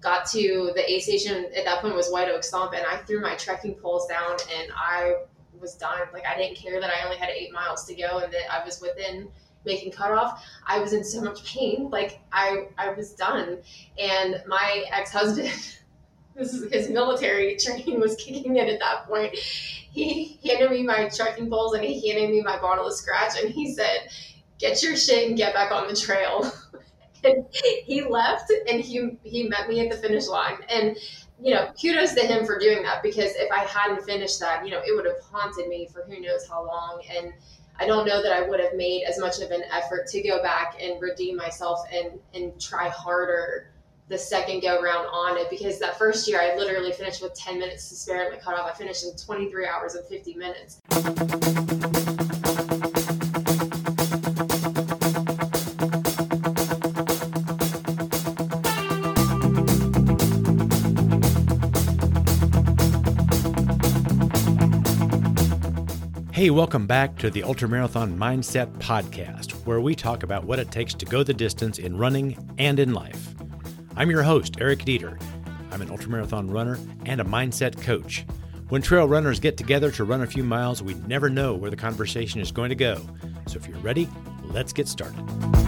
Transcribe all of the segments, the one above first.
got to the aid station. At that point was White Oak Stump, and I threw my trekking poles down, and I was done. Like, I didn't care that I only had 8 miles to go and that I was within making cutoff. I was in so much pain. Like, I was done. And my ex-husband, his military training was kicking in at that point. He handed me my trekking poles and he handed me my bottle of Scratch, and he said, "Get your shit and get back on the trail." And he left, and he met me at the finish line. And, kudos to him for doing that, because if I hadn't finished that, it would have haunted me for who knows how long. And I don't know that I would have made as much of an effort to go back and redeem myself and try harder the second go round on it, because that first year I literally finished with 10 minutes to spare at my cutoff. I finished in 23 hours and 50 minutes. Hey, welcome back to the Ultramarathon Mindset Podcast, where we talk about what it takes to go the distance in running and in life. I'm your host, Eric Dieter. I'm an ultramarathon runner and a mindset coach. When trail runners get together to run a few miles, we never know where the conversation is going to go. So if you're ready, let's get started.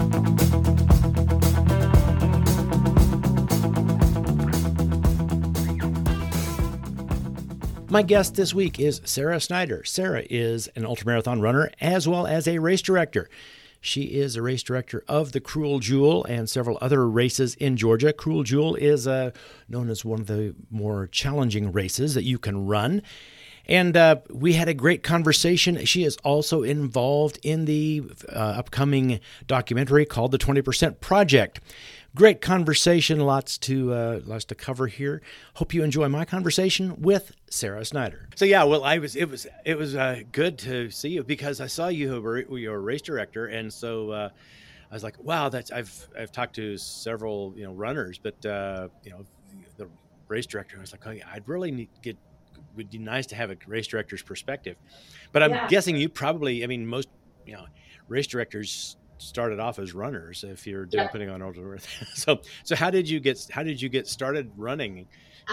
My guest this week is Sarah Snyder. Sarah is an ultramarathon runner as well as a race director. She is a race director of the Cruel Jewel and several other races in Georgia. Cruel Jewel is known as one of the more challenging races that you can run. And we had a great conversation. She is also involved in the upcoming documentary called The 20% Project. Great conversation, lots to cover here. Hope you enjoy my conversation with Sarah Snyder. So yeah, well, it was good to see you, because I saw you were a race director, and so I was like, wow, I've talked to several runners, but the race director, I was like, oh yeah, I'd really would be nice to have a race director's perspective. But I'm guessing you probably, most race directors started off as runners if you're putting on ultramarathon. So how did you get started running?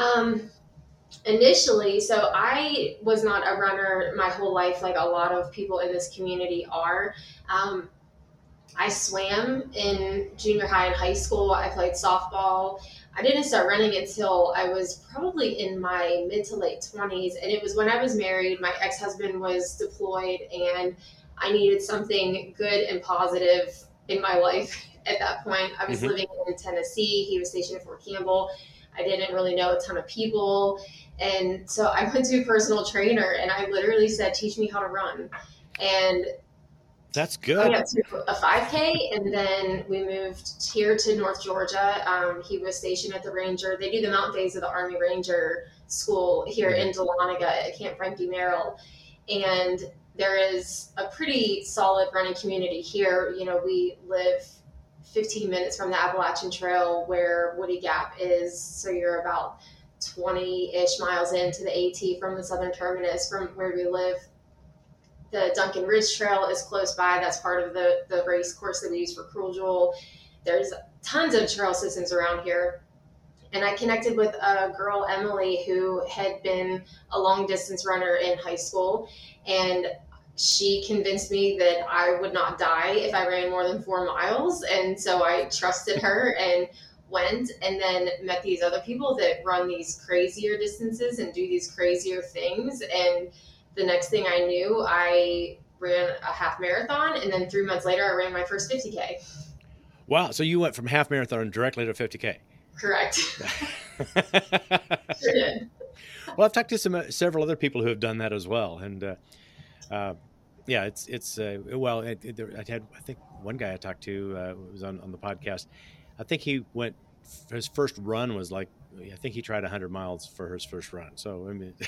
Initially, so I was not a runner my whole life like a lot of people in this community are. I swam in junior high and high school. I played softball. I didn't start running until I was probably in my mid to late 20s. And it was when I was married. My ex-husband was deployed, and I needed something good and positive in my life at that point. I was living in Tennessee. He was stationed at Fort Campbell. I didn't really know a ton of people. And so I went to a personal trainer, and I literally said, "Teach me how to run." And that's good. I got to a 5K, and then we moved here to North Georgia. He was stationed at the Ranger. They do the Mountain Days of the Army Ranger School here in Dahlonega at Camp Frankie Merrill. And there is a pretty solid running community here. We live 15 minutes from the Appalachian Trail where Woody Gap is. So you're about 20-ish miles into the AT from the southern terminus from where we live. The Duncan Ridge Trail is close by. That's part of the race course that we use for Cruel Jewel. There's tons of trail systems around here. And I connected with a girl, Emily, who had been a long distance runner in high school. And she convinced me that I would not die if I ran more than 4 miles. And so I trusted her and went, and then met these other people that run these crazier distances and do these crazier things. And the next thing I knew, I ran a half marathon, and then 3 months later, I ran my first 50K. Wow. So you went from half marathon directly to 50K. Correct. Sure did. Well, I've talked to several other people who have done that as well. And I think one guy I talked to was on the podcast. I think his first run was I think he tried 100 miles for his first run. So,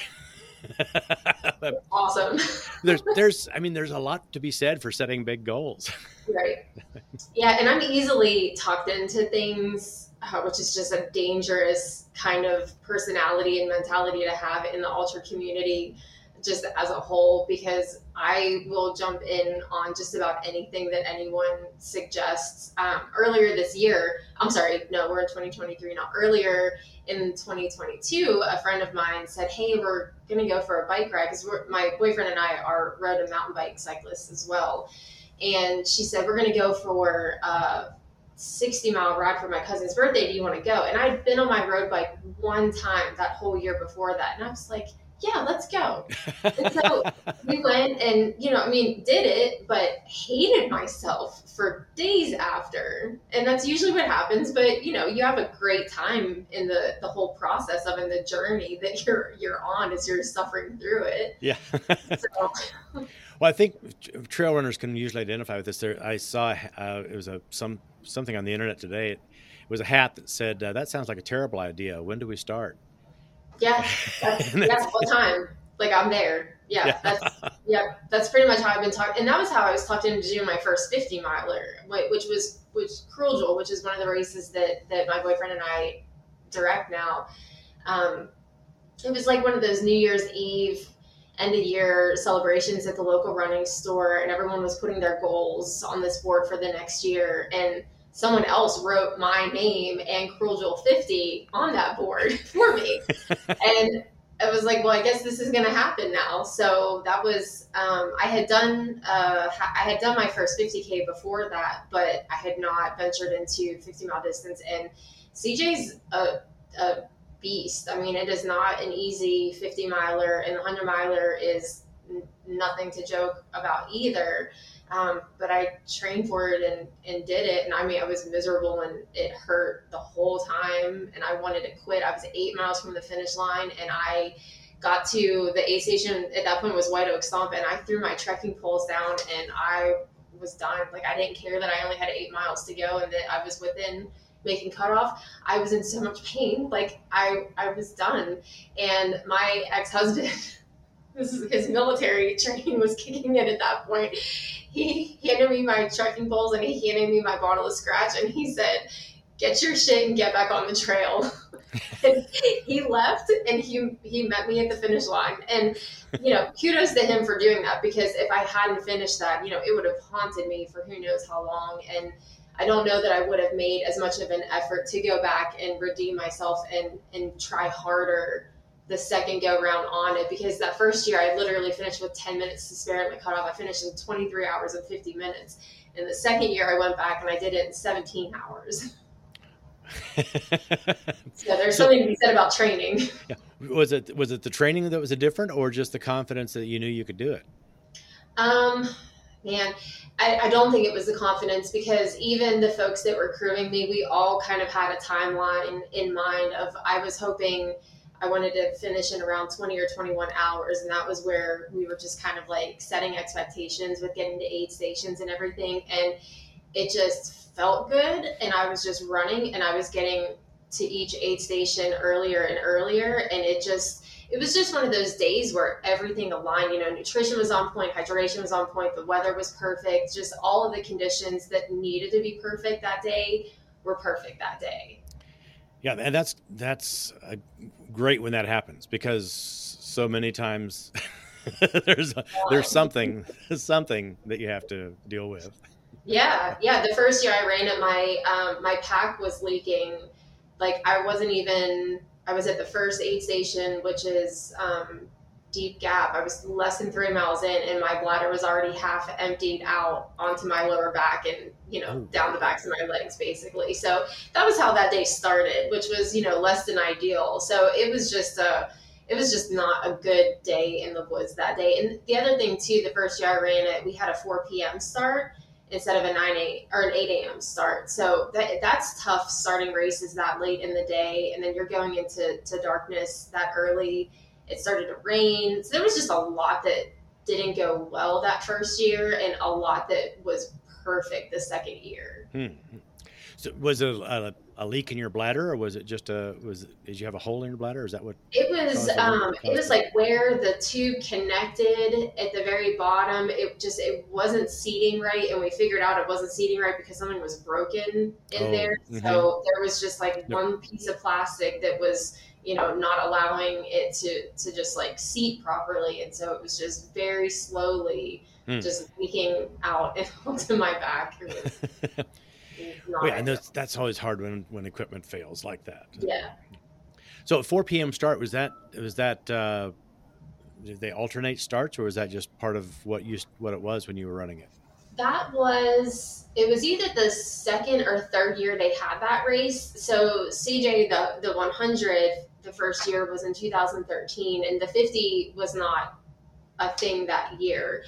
awesome. there's a lot to be said for setting big goals. Right. Yeah. And I'm easily talked into things, which is just a dangerous kind of personality and mentality to have in the ultra community. just as a whole, because I will jump in on just about anything that anyone suggests. Earlier this year, I'm sorry, no, we're in 2023 now. Earlier in 2022, a friend of mine said, hey, we're going to go for a bike ride, because my boyfriend and I are road and mountain bike cyclists as well. And she said, we're going to go for 60-mile ride for my cousin's birthday. Do you want to go? And I'd been on my road bike one time that whole year before that. And I was like, yeah, let's go. And so we went and, did it, but hated myself for days after. And that's usually what happens. But, you have a great time in the whole process of in the journey that you're on as you're suffering through it. Yeah. So. Well, I think trail runners can usually identify with this. I saw it was something on the internet today. It was a hat that said, "That sounds like a terrible idea. When do we start?" Yeah, that's what time. Like, I'm there. Yeah, that's pretty much how I've been talking. And that was how I was talked into doing my first 50-miler, which Cruel Jewel, which is one of the races that my boyfriend and I direct now. It was like one of those New Year's Eve end of year celebrations at the local running store, and everyone was putting their goals on this board for the next year, and someone else wrote my name and Cruel Jewel 50 on that board for me. And I was like, well, I guess this is going to happen now. So that was, I had done my first 50K before that, but I had not ventured into 50-mile distance. And CJ's a beast. I mean, it is not an easy 50-miler, and the 100-miler is nothing to joke about either. But I trained for it and did it. And I mean, I was miserable and it hurt the whole time, and I wanted to quit. I was 8 miles from the finish line, and I got to the aid station. At that point, it was White Oak Stump, and I threw my trekking poles down, and I was done. Like, I didn't care that I only had 8 miles to go and that I was within making cutoff. I was in so much pain. Like, I was done. And my ex-husband, his military training was kicking in at that point. He handed me my trekking poles and he handed me my bottle of Scratch, and he said, get your shit and get back on the trail. And he left, and he met me at the finish line. And, kudos to him for doing that, because if I hadn't finished that, it would have haunted me for who knows how long. And I don't know that I would have made as much of an effort to go back and redeem myself and try harder the second go round on it, because that first year I literally finished with 10 minutes to spare at my cutoff. I finished in 23 hours and 50 minutes. And the second year I went back and I did it in 17 hours. So there's something to be said about training. Yeah. Was it the training that was different, or just the confidence that you knew you could do it? Man, I don't think it was the confidence, because even the folks that were crewing me, we all kind of had a timeline in mind of, I was hoping I wanted to finish in around 20 or 21 hours. And that was where we were just kind of like setting expectations with getting to aid stations and everything. And it just felt good. And I was just running, and I was getting to each aid station earlier and earlier. And it was just one of those days where everything aligned. Nutrition was on point, hydration was on point, the weather was perfect. Just all of the conditions that needed to be perfect that day were perfect that day. Yeah, and that's great when that happens, because so many times there's something that you have to deal with. Yeah. The first year I ran it, my pack was leaking. Like, I was at the first aid station, which is Deep Gap. I was less than 3 miles in, and my bladder was already half emptied out onto my lower back and, down the backs of my legs, basically. So that was how that day started, which was, less than ideal. So it was just not a good day in the woods that day. And the other thing too, the first year I ran it, we had a 4 p.m. start instead of an 8 a.m. start. So that's tough, starting races that late in the day. And then you're going into darkness that early. It started to rain. So there was just a lot that didn't go well that first year, and a lot that was perfect the second year. So was it a leak in your bladder, or was it just did you have a hole in your bladder? Or is that what It was caused it? like where the tube connected at the very bottom. It wasn't seating right, and we figured out it wasn't seating right because something was broken in Oh, there. mm-hmm. So there was just like Yep. one piece of plastic that was, not allowing it to just like seat properly, and so it was just very slowly Hmm. just leaking out onto my back. It was Well, not yeah, and ideal. that's always hard when equipment fails like that. Yeah. So at 4 p.m. start, was that did they alternate starts, or was that just part of what it was when you were running it? It was either the second or third year they had that race. So CJ, the 100, the first year was in 2013, and the 50 was not a thing that year.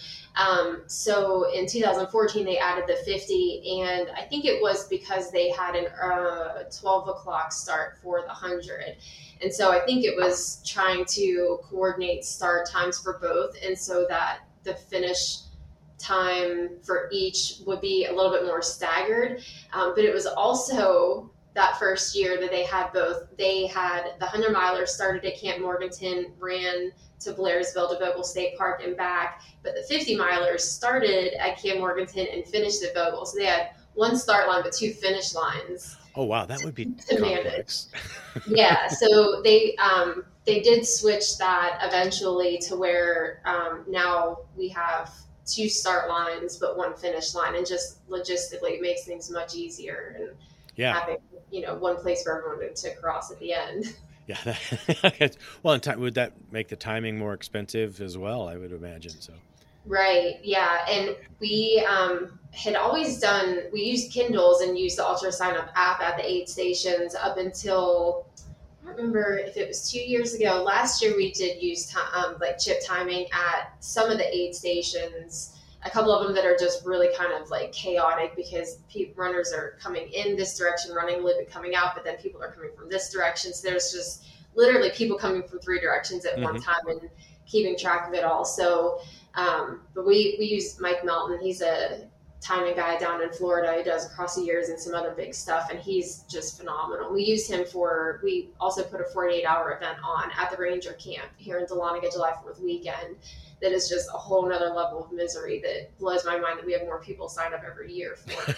So in 2014 they added the 50, and I think it was because they had an 12 o'clock start for the 100. And so I think it was trying to coordinate start times for both, and so that the finish time for each would be a little bit more staggered. But it was also that first year that they had both. They had the 100 miler started at Camp Morganton, ran to Blairsville to Vogel State Park and back. But the 50 milers started at Camp Morganton and finished at Vogel. So they had one start line but two finish lines Oh, wow, that would be to manage. complex. Yeah, so they did switch that eventually to where now we have two start lines but one finish line, and just logistically it makes things much easier, and Yeah, having one place for everyone to cross at the end. yeah. Well, in time, would that make the timing more expensive as well? I would imagine so. Right, yeah, and we had always we used Kindles and used the Ultra Sign Up app at the aid stations up until, I don't remember if it was 2 years ago. Last year we did use like chip timing at some of the aid stations. A couple of them that are just really kind of like chaotic because runners are coming in this direction, running a little bit coming out, but then people are coming from this direction. So there's just literally people coming from three directions at one Hmm. time and keeping track of it all. So, but we use Mike Melton. He's a timing guy down in Florida. He does across the years and some other big stuff, and he's just phenomenal. We use him we also put a 48-hour event on at the Ranger Camp here in Dahlonega July 4th weekend. That is just a whole nother level of misery that blows my mind that we have more people sign up every year for.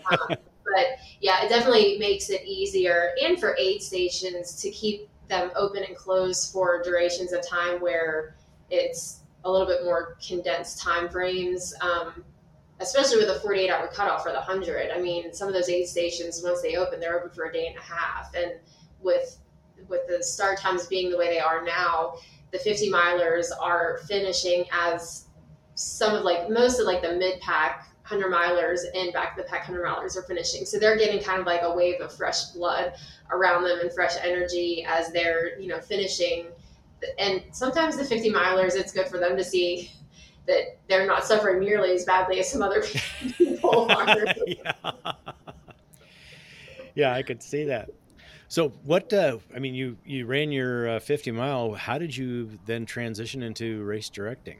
But yeah, it definitely makes it easier, and for aid stations to keep them open and closed for durations of time where it's a little bit more condensed time frames. Especially with a 48-hour cutoff for the 100. I mean, some of those aid stations, once they open, they're open for a day and a half. And with the start times being the way they are now, the 50 milers are finishing as most of like the mid pack 100 milers and back to the pack 100 milers are finishing. So they're getting kind of like a wave of fresh blood around them and fresh energy as they're, finishing. And sometimes the 50 milers, it's good for them to see that they're not suffering nearly as badly as some other people are. Yeah. Yeah, I could see that. So what, I mean, you ran your 50 mile. How did you then transition into race directing?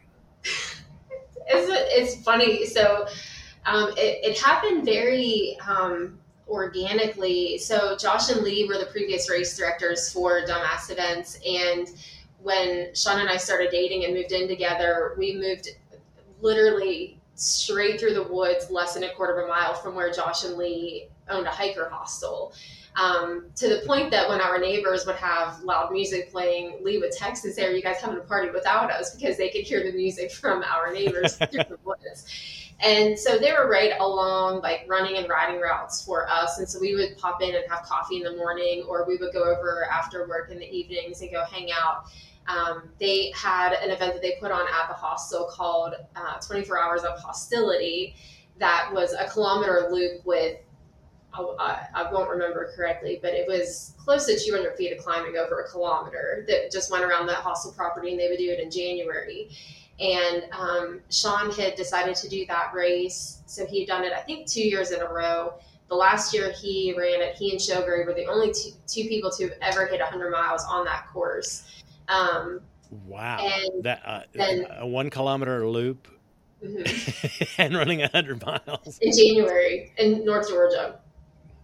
It's funny. So it happened very organically. So Josh and Lee were the previous race directors for Dumbass Events, and when Sean and I started dating and moved in together, we moved literally straight through the woods, less than a quarter of a mile from where Josh and Lee owned a hiker hostel. To the point that when our neighbors would have loud music playing, Lee would text and say, "Are you guys having a party without us?" Because they could hear the music from our neighbors through the woods. And so they were right along like running and riding routes for us. And so we would pop in and have coffee in the morning, or we would go over after work in the evenings and go hang out. They had an event that they put on at the hostel called 24 Hours of Hostility. That was a kilometer loop with, I won't remember correctly, but it was close to 200 feet of climbing over a kilometer that just went around that hostel property, and they would do it in January. And Sean had decided to do that race. So he had done it, I think, 2 years in a row. The last year he ran it, he and Showberry were the only two people to have ever hit 100 miles on that course. Wow. And That then a 1 kilometer loop and running 100 miles. in January in North Georgia.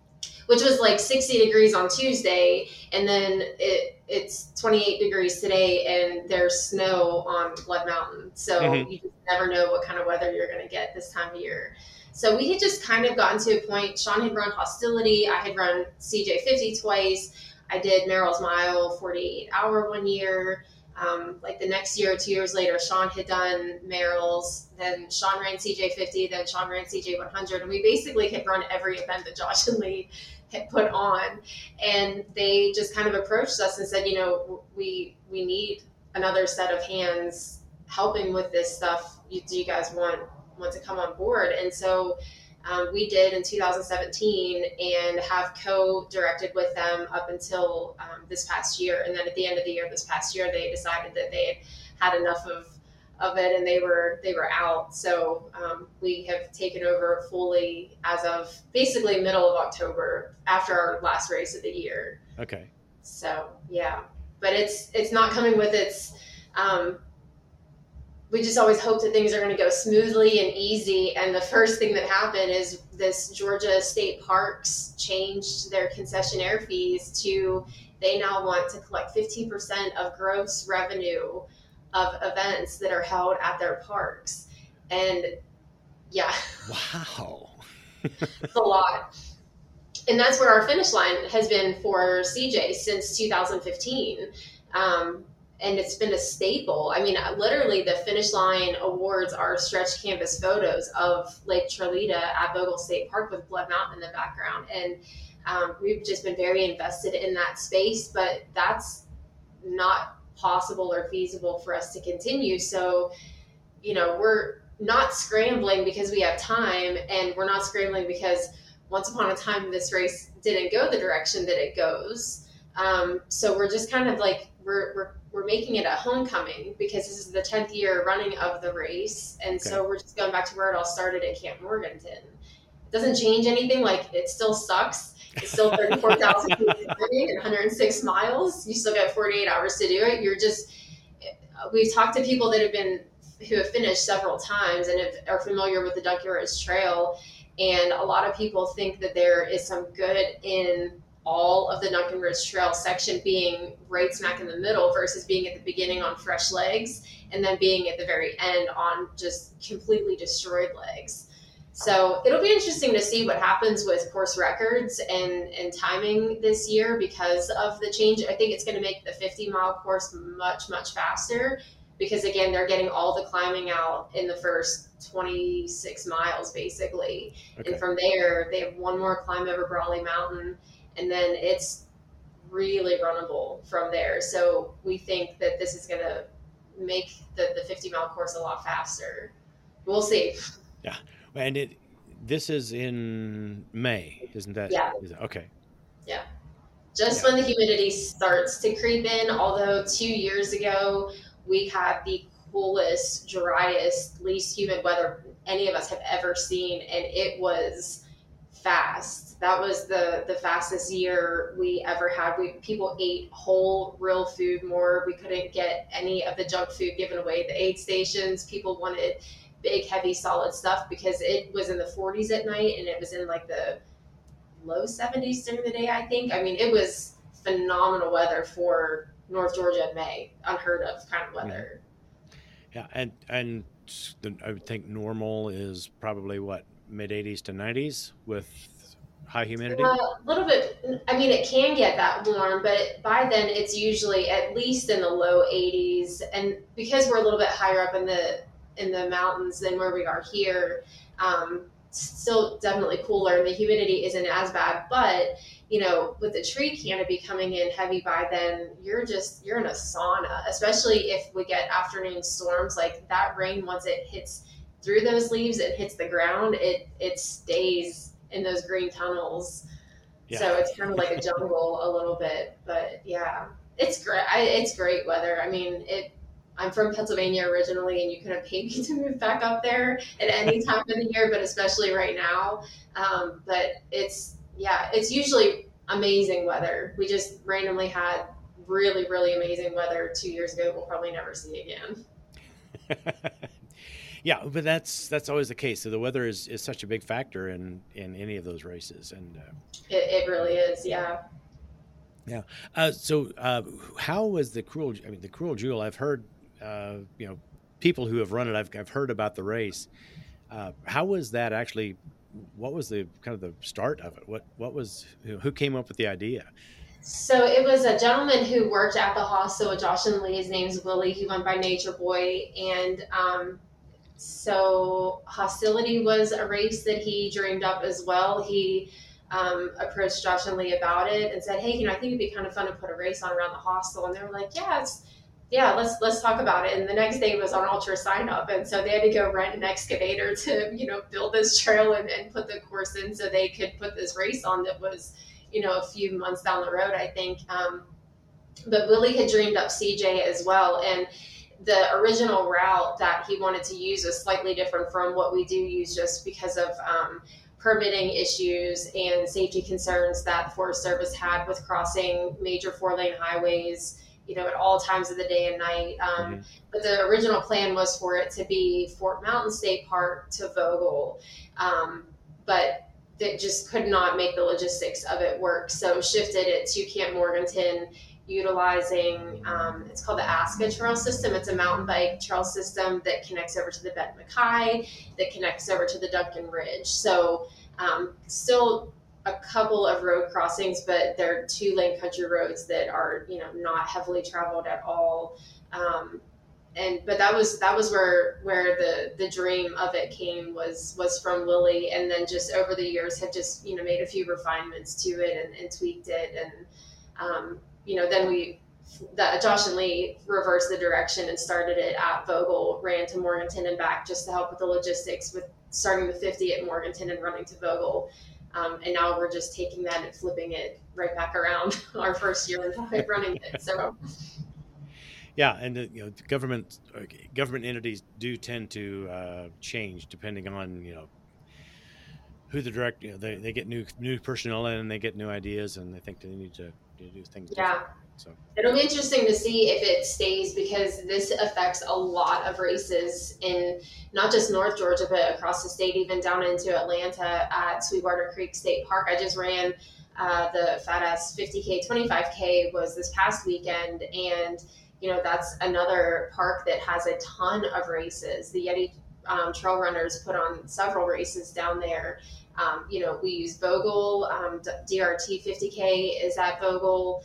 which was like 60 degrees on Tuesday, and then it's 28 degrees today, and there's snow on Blood Mountain. So you just never know what kind of weather you're going to get this time of year. So we had just kind of gotten to a point. Sean had run Hostility. I had run CJ50 twice. I did Merrill's Mile 48 hour one year. Like the next year, 2 years later, Sean had done Merrill's. Then Sean ran CJ50. Then Sean ran CJ100. And we basically had run every event that Josh and Lee had put on. And they just kind of approached us and said, you know, we need another set of hands helping with this stuff. Do you guys want to come on board? And so we did in 2017 and have co-directed with them up until this past year. And then at the end of the year, this past year, they decided that they had enough of it and they were out. So we have taken over fully as of basically middle of October after our last race of the year. Okay. So yeah, but it's not coming with its, we just always hope that things are going to go smoothly and easy. And the first thing that happened is this Georgia State Parks changed their concessionaire fees to, they now want to collect 15% of gross revenue of events that are held at their parks. And yeah. Wow. It's a lot. And that's where our finish line has been for CJ since 2015. And it's been a staple. I mean, literally the finish line awards are stretch canvas photos of Lake Churlita at Bogle State Park with Blood Mountain in the background. And we've just been very invested in that space, but that's not possible or feasible for us to continue. So, you know, we're not scrambling because we have time, and we're not scrambling because once upon a time this race didn't go the direction that it goes. So we're just kind of like, we're making it a homecoming because this is the 10th year running of the race. And so we're just going back to where it all started at Camp Morganton. It doesn't change anything. Like, it still sucks. It's still 34,000 feet and 106 miles. You still got 48 hours to do it. We've talked to people who have finished several times and are familiar with the Duncan Ridge Trail. And a lot of people think that there is some good in all of the Duncan Ridge Trail section being right smack in the middle versus being at the beginning on fresh legs and then being at the very end on just completely destroyed legs. So it'll be interesting to see what happens with course records and timing this year because of the change. I think it's going to make the 50-mile course much, much faster because, again, they're getting all the climbing out in the first 26 miles, basically. Okay. And from there, they have one more climb over Brawley Mountain, and then it's really runnable from there. So we think that this is going to make the 50-mile course a lot faster. We'll see. Yeah. And this is in May, isn't that? Yeah. Okay. Yeah. Just when the humidity starts to creep in, although 2 years ago, we had the coolest, driest, least humid weather any of us have ever seen, and it was fast. That was the fastest year we ever had. People ate whole, real food more. We couldn't get any of the junk food given away at the aid stations. People wanted big, heavy, solid stuff because it was in the 40s at night and it was in like the low 70s during the day, I think. I mean, it was phenomenal weather for North Georgia in May. Unheard of kind of weather. Yeah, and I would think normal is probably what, mid 80s to 90s with high humidity? A little bit. I mean, it can get that warm, but by then it's usually at least in the low 80s. And because we're a little bit higher up in the mountains than where we are here, still definitely cooler, and the humidity isn't as bad. But you know, with the tree canopy coming in heavy by then, you're in a sauna, especially if we get afternoon storms. Like that rain, once it hits through those leaves, it hits the ground, it stays in those green tunnels. Yeah. So it's kind of like a jungle a little bit. But yeah, it's great. It's great weather. I mean, I'm from Pennsylvania originally, and you couldn't pay me to move back up there at any time of the year, but especially right now. But it's usually amazing weather. We just randomly had really, really amazing weather 2 years ago. We'll probably never see again. Yeah, but that's always the case. So the weather is such a big factor in any of those races, and It really is, yeah. yeah. How was the Cruel? I mean, the Cruel Jewel. I've heard, people who have run it. I've heard about the race. How was that actually? What was the kind of the start of it? What was who came up with the idea? So it was a gentleman who worked at the hostel with Josh and Lee. His name's Willie. He went by Nature Boy, and so hostility was a race that he dreamed up as well. He approached Josh and Lee about it and said, "Hey, I think it'd be kind of fun to put a race on around the hostel." And they were like, "Yeah, let's talk about it." And the next day was on Ultra sign up, and so they had to go rent an excavator to build this trail and put the course in so they could put this race on that was a few months down the road, I think. But Willie had dreamed up CJ as well, and the original route that he wanted to use was slightly different from what we do use, just because of permitting issues and safety concerns that the Forest Service had with crossing major 4-lane highways, at all times of the day and night. But the original plan was for it to be Fort Mountain State Park to Vogel, but that just could not make the logistics of it work. So shifted it to Camp Morganton, utilizing, it's called the ASCA trail system. It's a mountain bike trail system that connects over to the Bet McKay, that connects over to the Duncan Ridge. So still a couple of road crossings, but they're 2-lane country roads that are, not heavily traveled at all. But that was where the dream of it came was from Willie, and then just over the years have just made a few refinements to it and tweaked it, and then Josh and Lee reversed the direction and started it at Vogel, ran to Morganton and back just to help with the logistics with starting the 50 at Morganton and running to Vogel. And now we're just taking that and flipping it right back around our first year running it. So. Yeah, and government entities do tend to change depending on who the director. They get new personnel in, and they get new ideas, and they think they need to do things. Yeah. So it'll be interesting to see if it stays, because this affects a lot of races in not just North Georgia, but across the state, even down into Atlanta at Sweetwater Creek State Park. I just ran the Fat Ass 50K, 25K was this past weekend, and that's another park that has a ton of races. The Yeti Trail Runners put on several races down there. We use Vogel, DRT 50K is at Vogel.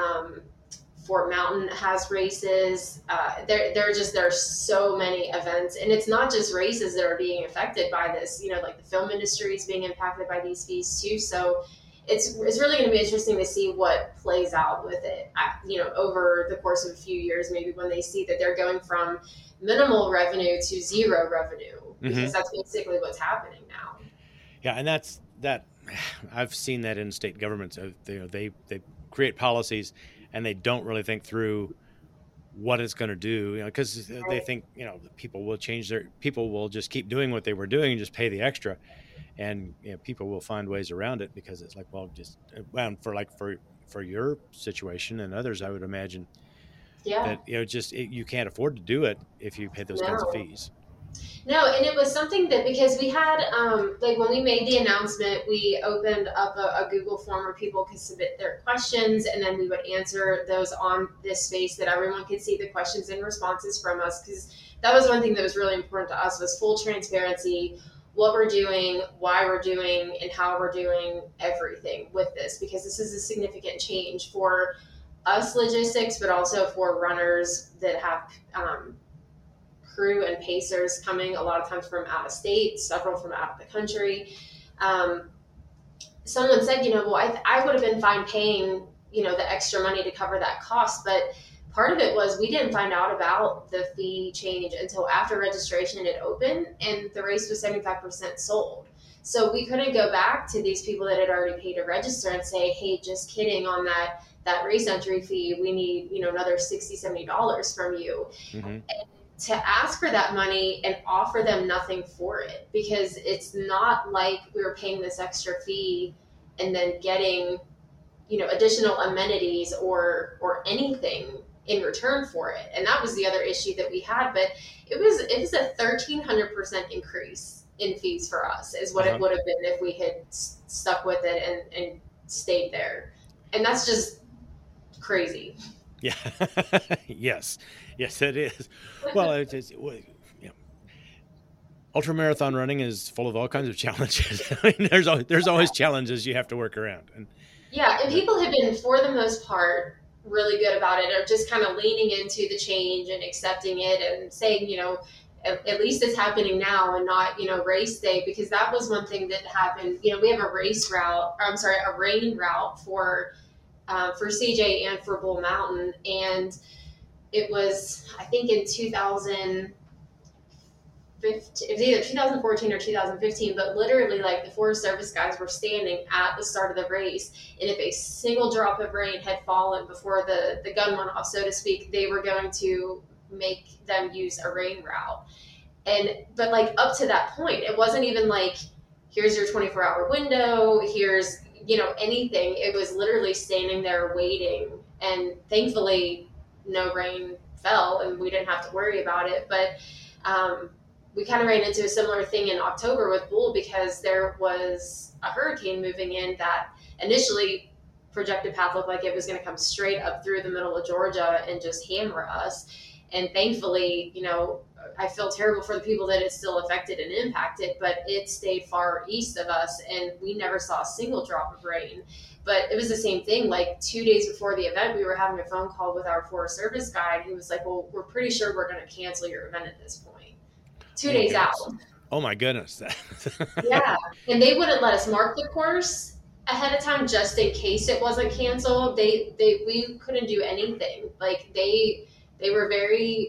Fort Mountain has races. There are so many events, and it's not just races that are being affected by this. Like the film industry is being impacted by these fees too. So it's really going to be interesting to see what plays out with it, over the course of a few years, maybe when they see that they're going from minimal revenue to zero revenue, because that's basically what's happening now. Yeah, and that I've seen that in state governments. They create policies and they don't really think through what it's going to do, because they think people will just keep doing what they were doing and just pay the extra. And people will find ways around it, because it's like, well, just for your situation and others, I would imagine that you can't afford to do it if you pay those kinds of fees. No, and it was something that, because we had when we made the announcement, we opened up a Google form where people could submit their questions, and then we would answer those on this space that everyone could see the questions and responses from us, because that was one thing that was really important to us, was full transparency. What we're doing, why we're doing, and how we're doing everything with this, because this is a significant change for us logistics, but also for runners that have crew and pacers coming a lot of times from out of state, several from out of the country. Someone said, I would have been fine paying, the extra money to cover that cost, but part of it was we didn't find out about the fee change until after registration had opened, and the race was 75% sold. So we couldn't go back to these people that had already paid to register and say, hey, just kidding, on that race entry fee, we need, another $60, $70 from you. And to ask for that money and offer them nothing for it, because it's not like we were paying this extra fee and then getting, additional amenities or anything in return for it. And that was the other issue that we had. But it was a 1,300% increase in fees for us, is what it would have been if we had stuck with it and stayed there. And that's just crazy. Yeah. Yes, it is. Well, it's ultramarathon running is full of all kinds of challenges. I mean, there's always challenges you have to work around. And people have been, for the most part, really good about it, or just kind of leaning into the change and accepting it and saying, at least it's happening now and not, race day, because that was one thing that happened. We have a rain route for CJ and for Bull Mountain, and it was, I think, in 2015, it was either 2014 or 2015, but literally, like, the Forest Service guys were standing at the start of the race, and if a single drop of rain had fallen before the gun went off, so to speak, they were going to make them use a rain route. But like, up to that point, it wasn't even like, here's your 24-hour window, here's, anything. It was literally standing there waiting, and thankfully no rain fell and we didn't have to worry about it. But we kind of ran into a similar thing in October with Bull, because there was a hurricane moving in that initially projected path looked like it was going to come straight up through the middle of Georgia and just hammer us. And thankfully, I feel terrible for the people that it still affected and impacted, but it stayed far east of us and we never saw a single drop of rain. But it was the same thing. Like 2 days before the event, we were having a phone call with our Forest Service guide. He was like, well, we're pretty sure we're going to cancel your event at this point. 2 days out. Oh my goodness. Yeah. And they wouldn't let us mark the course ahead of time just in case it wasn't canceled. We couldn't do anything. Like they were very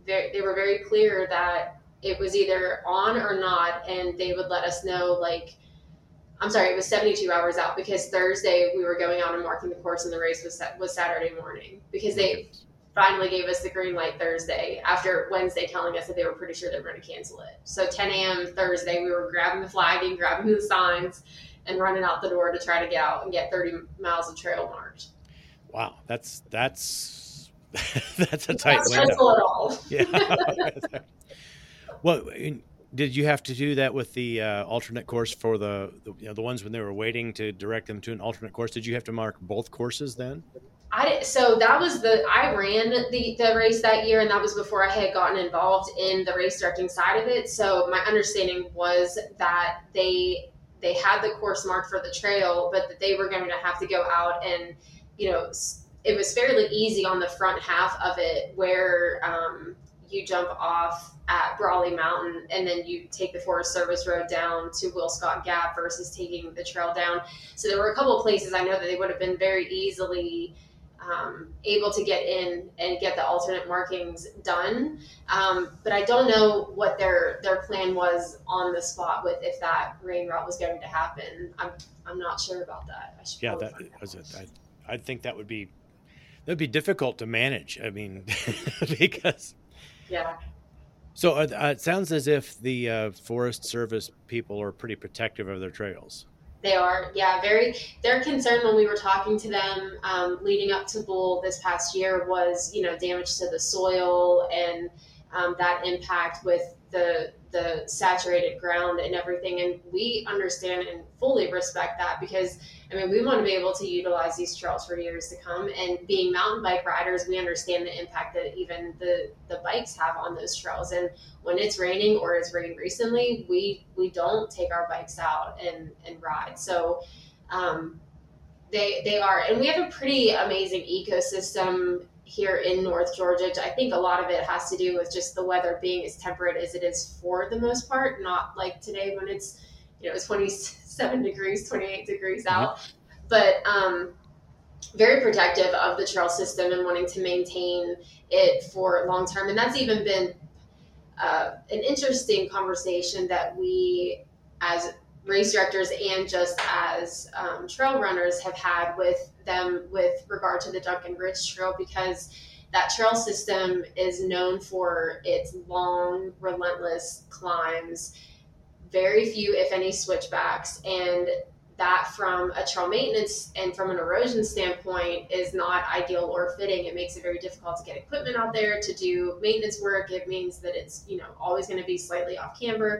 clear that it was either on or not, and they would let us know, like, it was 72 hours out, because Thursday we were going out and marking the course, and the race was Saturday morning, because they finally gave us the green light Thursday after Wednesday telling us that they were pretty sure they were going to cancel it. So 10 a.m. Thursday, we were grabbing the flagging, grabbing the signs, and running out the door to try to get out and get 30 miles of trail marked. Wow, that's a tight window. At all. Yeah. Well, did you have to do that with the alternate course for the ones when they were waiting to direct them to an alternate course? Did you have to mark both courses then? So that was I ran the race that year, and that was before I had gotten involved in the race directing side of it. So my understanding was that they had the course marked for the trail, but that they were going to have to go out and, it was fairly easy on the front half of it, where you jump off at Brawley Mountain and then you take the Forest Service road down to Will Scott Gap versus taking the trail down. So there were a couple of places I know that they would have been very easily able to get in and get the alternate markings done. But I don't know what their plan was on the spot with if that rain route was going to happen. I'm not sure about that. I think that would be difficult to manage. I mean, because yeah. So it sounds as if the Forest Service people are pretty protective of their trails. They are, yeah, their concern when we were talking to them leading up to Bull this past year was, damage to the soil and that impact with the saturated ground and everything. And we understand and fully respect that, because we want to be able to utilize these trails for years to come. And being mountain bike riders, we understand the impact that even the bikes have on those trails. And when it's raining, or it's rained recently, we don't take our bikes out and ride. So they are, and we have a pretty amazing ecosystem here in North Georgia. I think a lot of it has to do with just the weather being as temperate as it is for the most part, not like today when it's, it's 27 degrees, 28 degrees out, but very protective of the trail system and wanting to maintain it for long term. And that's even been an interesting conversation that we, as race directors and just as trail runners, have had with them with regard to the Duncan Ridge Trail, because that trail system is known for its long, relentless climbs, very few, if any, switchbacks. And that from a trail maintenance and from an erosion standpoint is not ideal or fitting. It makes it very difficult to get equipment out there to do maintenance work. It means that it's, always going to be slightly off camber.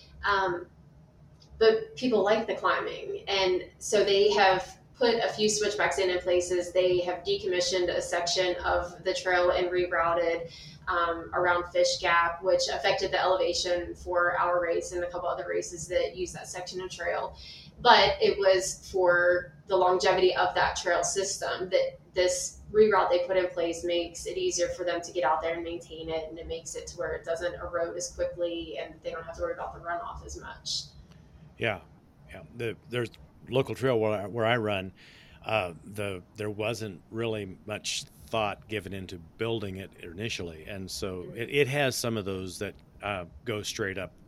But people like the climbing. And so they have put a few switchbacks in places. They have decommissioned a section of the trail and rerouted around Fish Gap, which affected the elevation for our race and a couple other races that use that section of trail. But it was for the longevity of that trail system that this reroute they put in place makes it easier for them to get out there and maintain it, and it makes it to where it doesn't erode as quickly and they don't have to worry about the runoff as much. Yeah. There's local trail where I run. There wasn't really much thought given into building it initially, and so it has some of those that go straight up.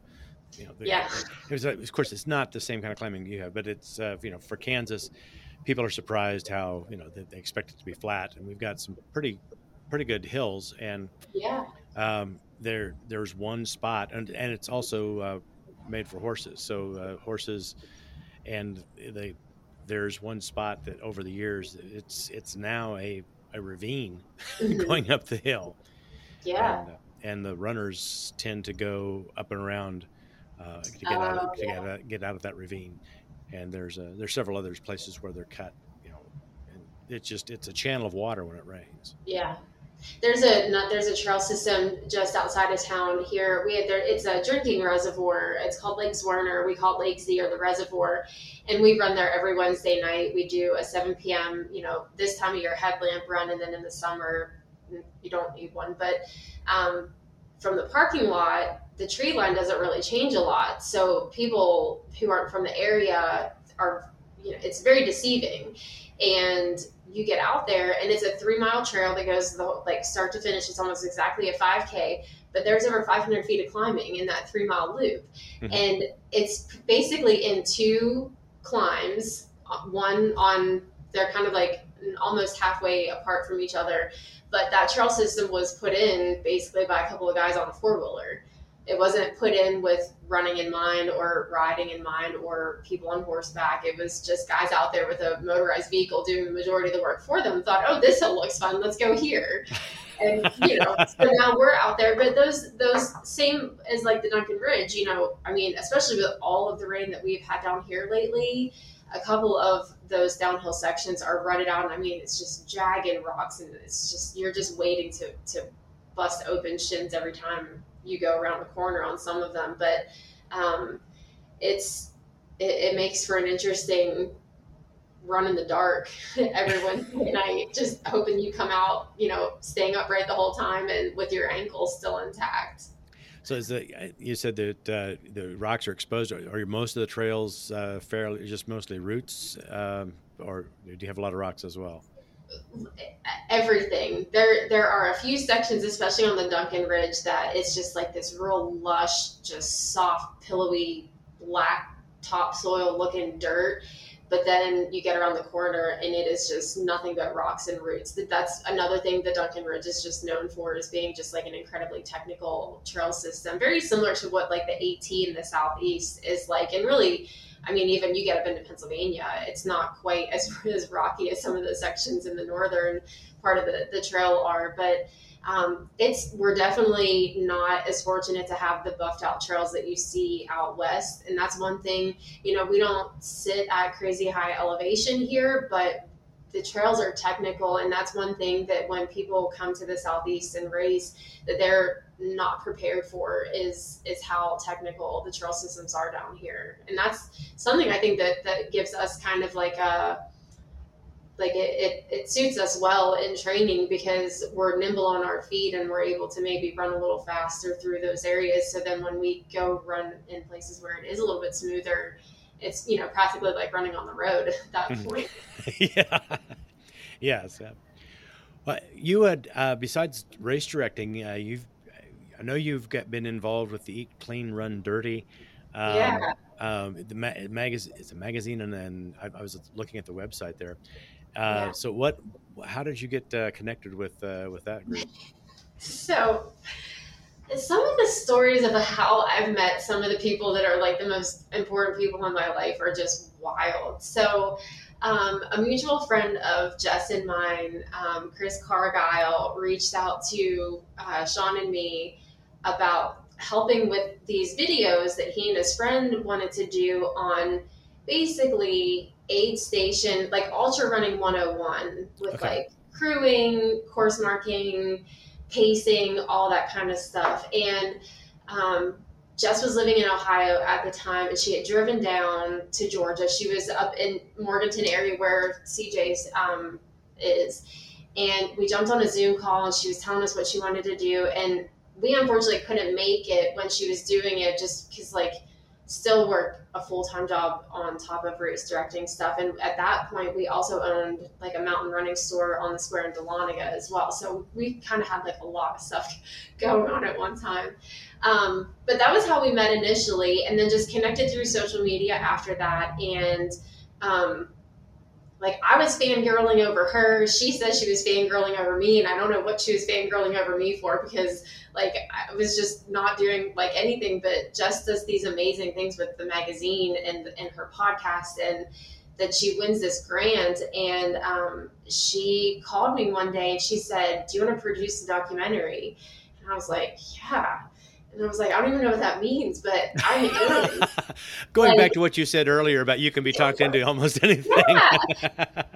Of course, it's not the same kind of climbing you have, but it's for Kansas, people are surprised how they expect it to be flat, and we've got some pretty good hills, and there's one spot, and it's also made for horses, so horses, and there's one spot that over the years it's now a ravine going up the hill, and the runners tend to go up and around to get out of that ravine, and there's several other places where they're cut, and it's a channel of water when it rains. There's a trail system just outside of town here. It's a drinking reservoir. It's called Lake Zwerner. We call it Lake Z, or the reservoir, and we run there every Wednesday night. We do a 7 p.m. This time of year headlamp run, and then in the summer you don't need one. But from the parking lot, the tree line doesn't really change a lot, so people who aren't from the area are, it's very deceiving. And you get out there, and it's a 3-mile trail that goes start to finish. It's almost exactly a 5K, but there's over 500 feet of climbing in that 3-mile loop. Mm-hmm. And it's basically in 2 climbs, they're kind of like almost halfway apart from each other. But that trail system was put in basically by a couple of guys on a 4-wheeler. It wasn't put in with running in mind or riding in mind or people on horseback. It was just guys out there with a motorized vehicle doing the majority of the work for them. Thought, oh, this hill looks fun. Let's go here. And, so now we're out there. But those same as like the Duncan Ridge, especially with all of the rain that we've had down here lately, a couple of those downhill sections are rutted out. And it's just jagged rocks, and it's just, you're just waiting to bust open shins every time you go around the corner on some of them. But it makes for an interesting run in the dark every Wednesday night, just hoping you come out, staying upright the whole time and with your ankles still intact. So you said that the rocks are exposed. Are most of the trails fairly just mostly roots, or do you have a lot of rocks as well? Everything. There are a few sections, especially on the Duncan Ridge, that it's just like this real lush, just soft, pillowy, black topsoil looking dirt. But then you get around the corner and it is just nothing but rocks and roots. That's another thing the Duncan Ridge is just known for, is being just like an incredibly technical trail system, very similar to what like the AT in the Southeast is like. And really, even you get up into Pennsylvania, it's not quite as rocky as some of the sections in the northern part of the trail are, but we're definitely not as fortunate to have the buffed out trails that you see out west. And that's one thing, we don't sit at crazy high elevation here, but the trails are technical. And that's one thing that when people come to the Southeast and race, that they're not prepared for is how technical the trail systems are down here. And that's something I think that gives us kind of like it suits us well in training, because we're nimble on our feet and we're able to maybe run a little faster through those areas. So then when we go run in places where it is a little bit smoother, it's, practically like running on the road at that point. Yeah. Yes. Well, you had, besides race directing, I know you've been involved with the Eat Clean Run Dirty. The magazine. It's a magazine, and then I was looking at the website there. So how did you get connected with that group? So Some of the stories of how I've met some of the people that are like the most important people in my life are just wild. So, a mutual friend of Jess and mine, Chris Cargile, reached out to Sean and me about helping with these videos that he and his friend wanted to do on basically aid station, like ultra running 101 with Okay. like crewing, course marking, pacing, all that kind of stuff. And um, Jess was living in Ohio at the time, and she had driven down to Georgia. She was up in Morganton area where CJ's is, and we jumped on a Zoom call, and she was telling us what she wanted to do, and we unfortunately couldn't make it when she was doing it, just because like still work a full-time job on top of race directing stuff. And at that point we also owned like a mountain running store on the square in Dahlonega as well, so we kind of had like a lot of stuff going on at one time. But that was how we met initially, and then just connected through social media after that. And um, like I was fangirling over her. She said she was fangirling over me, and I don't know what she was fangirling over me for, because like I was just not doing like anything, but Jess does these amazing things with the magazine and her podcast, and that she wins this grant. And she called me one day and she said, "Do you want to produce a documentary?" And I was like, "Yeah." And I was like, "I don't even know what that means, but I'm in." Going Like, back to what you said earlier about you can be talked into almost anything. yeah.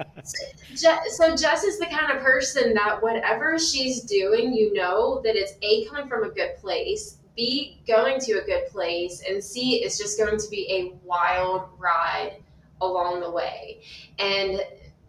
So Jess is the kind of person that whatever she's doing, you know that it's A, coming from a good place, B, going to a good place, and C, is just going to be a wild ride along the way. And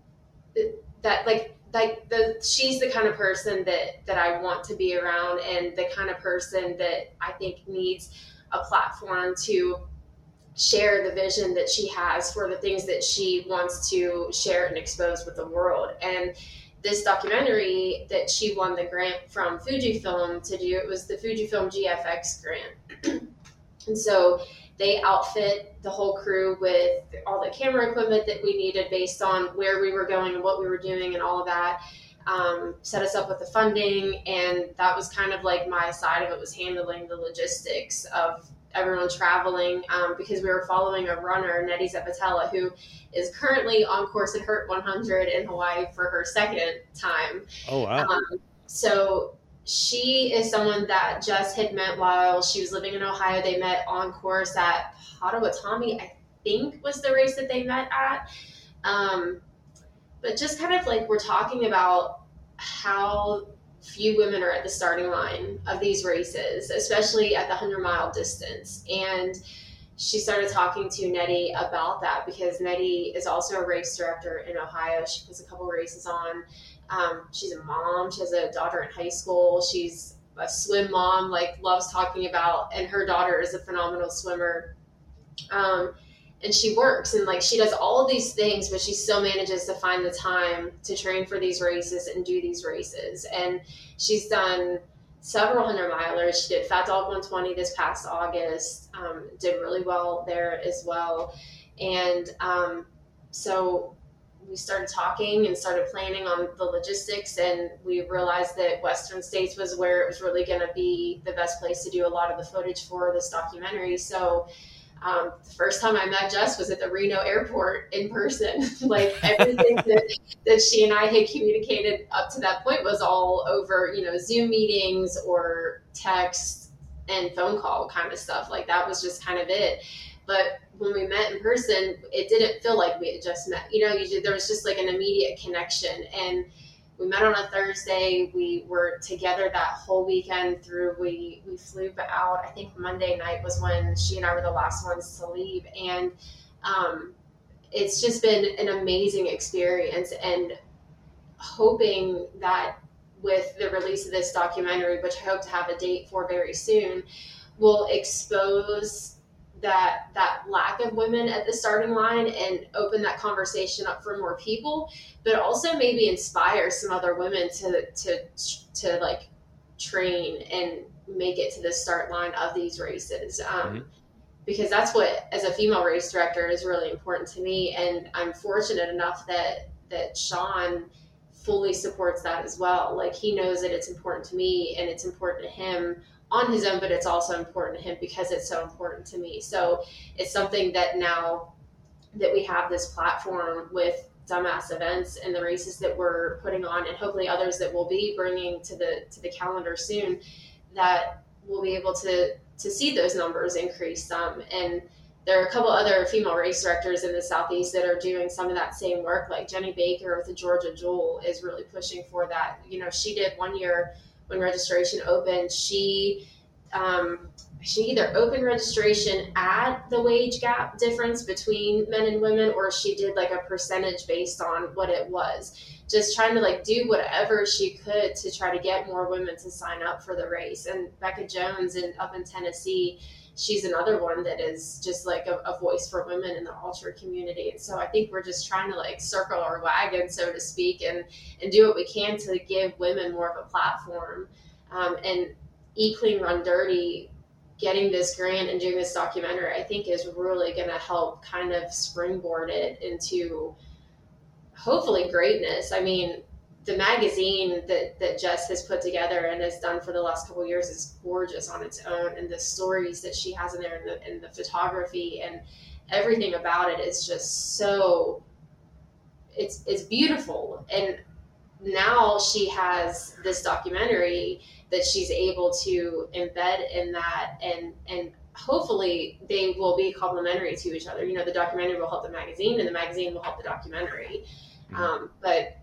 that she's the kind of person that I want to be around, and the kind of person that I think needs a platform to share the vision that she has for the things that she wants to share and expose with the world. And this documentary that she won the grant from Fujifilm to do, it was the Fujifilm GFX grant. And so they outfit the whole crew with all the camera equipment that we needed based on where we were going and what we were doing and all of that. Set us up with the funding, and that was kind of like my side of it, was handling the logistics of everyone traveling, because we were following a runner, Nettie Zepatella, who is currently on course at Hurt 100 in Hawaii for her second time. Oh, wow. So she is someone that Jess had met while she was living in Ohio. They met on course at Potawatomi, I think was the race that they met at. But just kind of like we're talking about how few women are at the starting line of these races, especially at the 100-mile distance. And she started talking to Nettie about that, because Nettie is also a race director in Ohio. She puts a couple races on. She's a mom. She has a daughter in high school. She's a swim mom, like loves talking about, and her daughter is a phenomenal swimmer. And she works, and like she does all of these things, but she still manages to find the time to train for these races and do these races. And she's done several 100-milers. She did Fat Dog 120 this past August, did really well there as well. And so we started talking and started planning on the logistics, and we realized that Western States was where it was really going to be the best place to do a lot of the footage for this documentary. So the first time I met Jess was at the Reno airport in person. Like everything that she and I had communicated up to that point was all over, Zoom meetings or text and phone call kind of stuff. Like that was just kind of it. But when we met in person, it didn't feel like we had just met. There was just like an immediate connection. And we met on a Thursday. We were together that whole weekend through. We flew out. I think Monday night was when she and I were the last ones to leave. And it's just been an amazing experience. And hoping that with the release of this documentary, which I hope to have a date for very soon, will expose that lack of women at the starting line and open that conversation up for more people, but also maybe inspire some other women to like train and make it to the start line of these races. Because that's what, as a female race director, is really important to me. And I'm fortunate enough that Sean fully supports that as well. Like he knows that it's important to me and it's important to him on his own, but it's also important to him because it's so important to me. So it's something that now that we have this platform with Dumbass Events and the races that we're putting on, and hopefully others that we'll be bringing to the calendar soon, that we'll be able to see those numbers increase some. And there are a couple other female race directors in the Southeast that are doing some of that same work, like Jenny Baker with the Georgia Jewel is really pushing for that. You know, she did one year when registration opened, she either opened registration at the wage gap difference between men and women, or she did like a percentage based on what it was, just trying to like do whatever she could to try to get more women to sign up for the race. And Becca Jones up in Tennessee, she's another one that is just like a voice for women in the ultra community. And so I think we're just trying to like circle our wagon, so to speak, and do what we can to give women more of a platform. And Eat Clean Run Dirty, getting this grant and doing this documentary, I think is really going to help kind of springboard it into hopefully greatness. I mean, the magazine that Jess has put together and has done for the last couple of years is gorgeous on its own, and the stories that she has in there, and the photography and everything about it is just so, it's beautiful. And now she has this documentary that she's able to embed in that, and hopefully they will be complementary to each other. You know, the documentary will help the magazine, and the magazine will help the documentary. But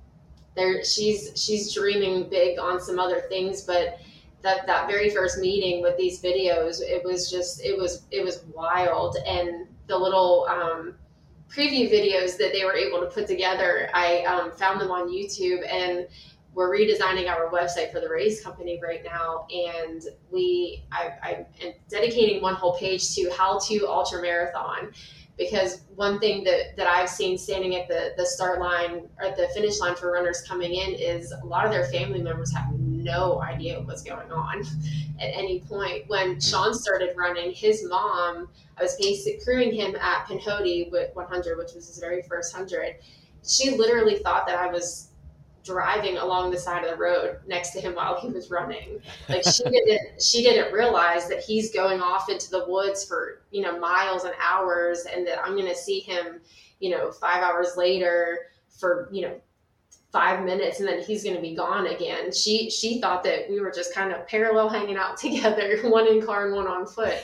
she's dreaming big on some other things. But that very first meeting with these videos, it was wild. And the little preview videos that they were able to put together, I found them on YouTube, and we're redesigning our website for the race company right now. And I'm dedicating one whole page to how to ultra marathon, because one thing that I've seen standing at the start line or the finish line for runners coming in is a lot of their family members have no idea what's going on at any point. When Sean started running, his mom, I was crewing him at Pinhoti with 100, which was his very first 100. She literally thought that I was driving along the side of the road next to him while he was running. Like she didn't realize that he's going off into the woods for, miles and hours, and that I'm going to see him, 5 hours later for, 5 minutes, and then he's going to be gone again. She thought that we were just kind of parallel hanging out together, one in car and one on foot.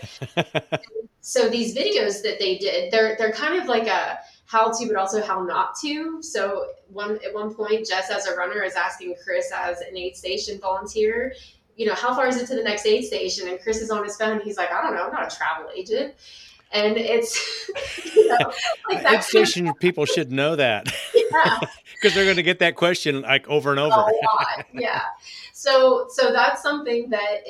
So these videos that they did, they're kind of like a how to, but also how not to. So at one point, Jess as a runner is asking Chris as an aid station volunteer, how far is it to the next aid station? And Chris is on his phone. He's like, I don't know, I'm not a travel agent. And it's, like that. Aid station people should know that. Yeah. Because they're going to get that question like over and over. A lot. Yeah. So that's something that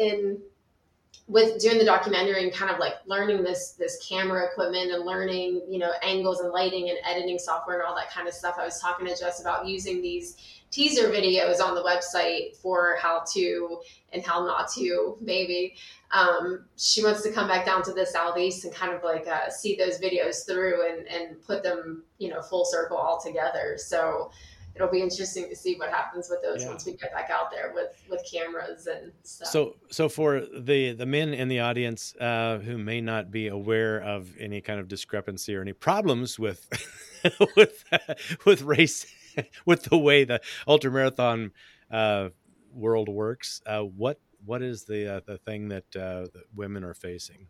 with doing the documentary and kind of like learning this camera equipment and learning, angles and lighting and editing software and all that kind of stuff, I was talking to Jess about using these teaser videos on the website for how to and how not to, maybe. She wants to come back down to the Southeast and kind of like see those videos through and put them, full circle all together. So it'll be interesting to see what happens with those once we get back out there with cameras and stuff. So for the men in the audience who may not be aware of any kind of discrepancy or any problems with with race, with the way the ultramarathon world works, what is the thing that women are facing?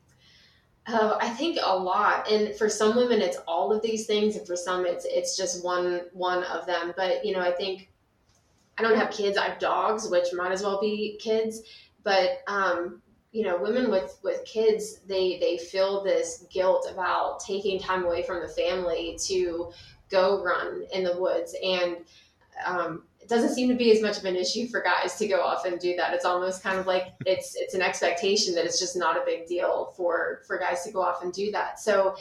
I think a lot, and for some women it's all of these things, and for some it's just one of them. But I think I don't have kids, I have dogs, which might as well be kids. But women with kids, they feel this guilt about taking time away from the family to go run in the woods, and it doesn't seem to be as much of an issue for guys to go off and do that. It's almost kind of like it's an expectation that it's just not a big deal for guys to go off and do that. So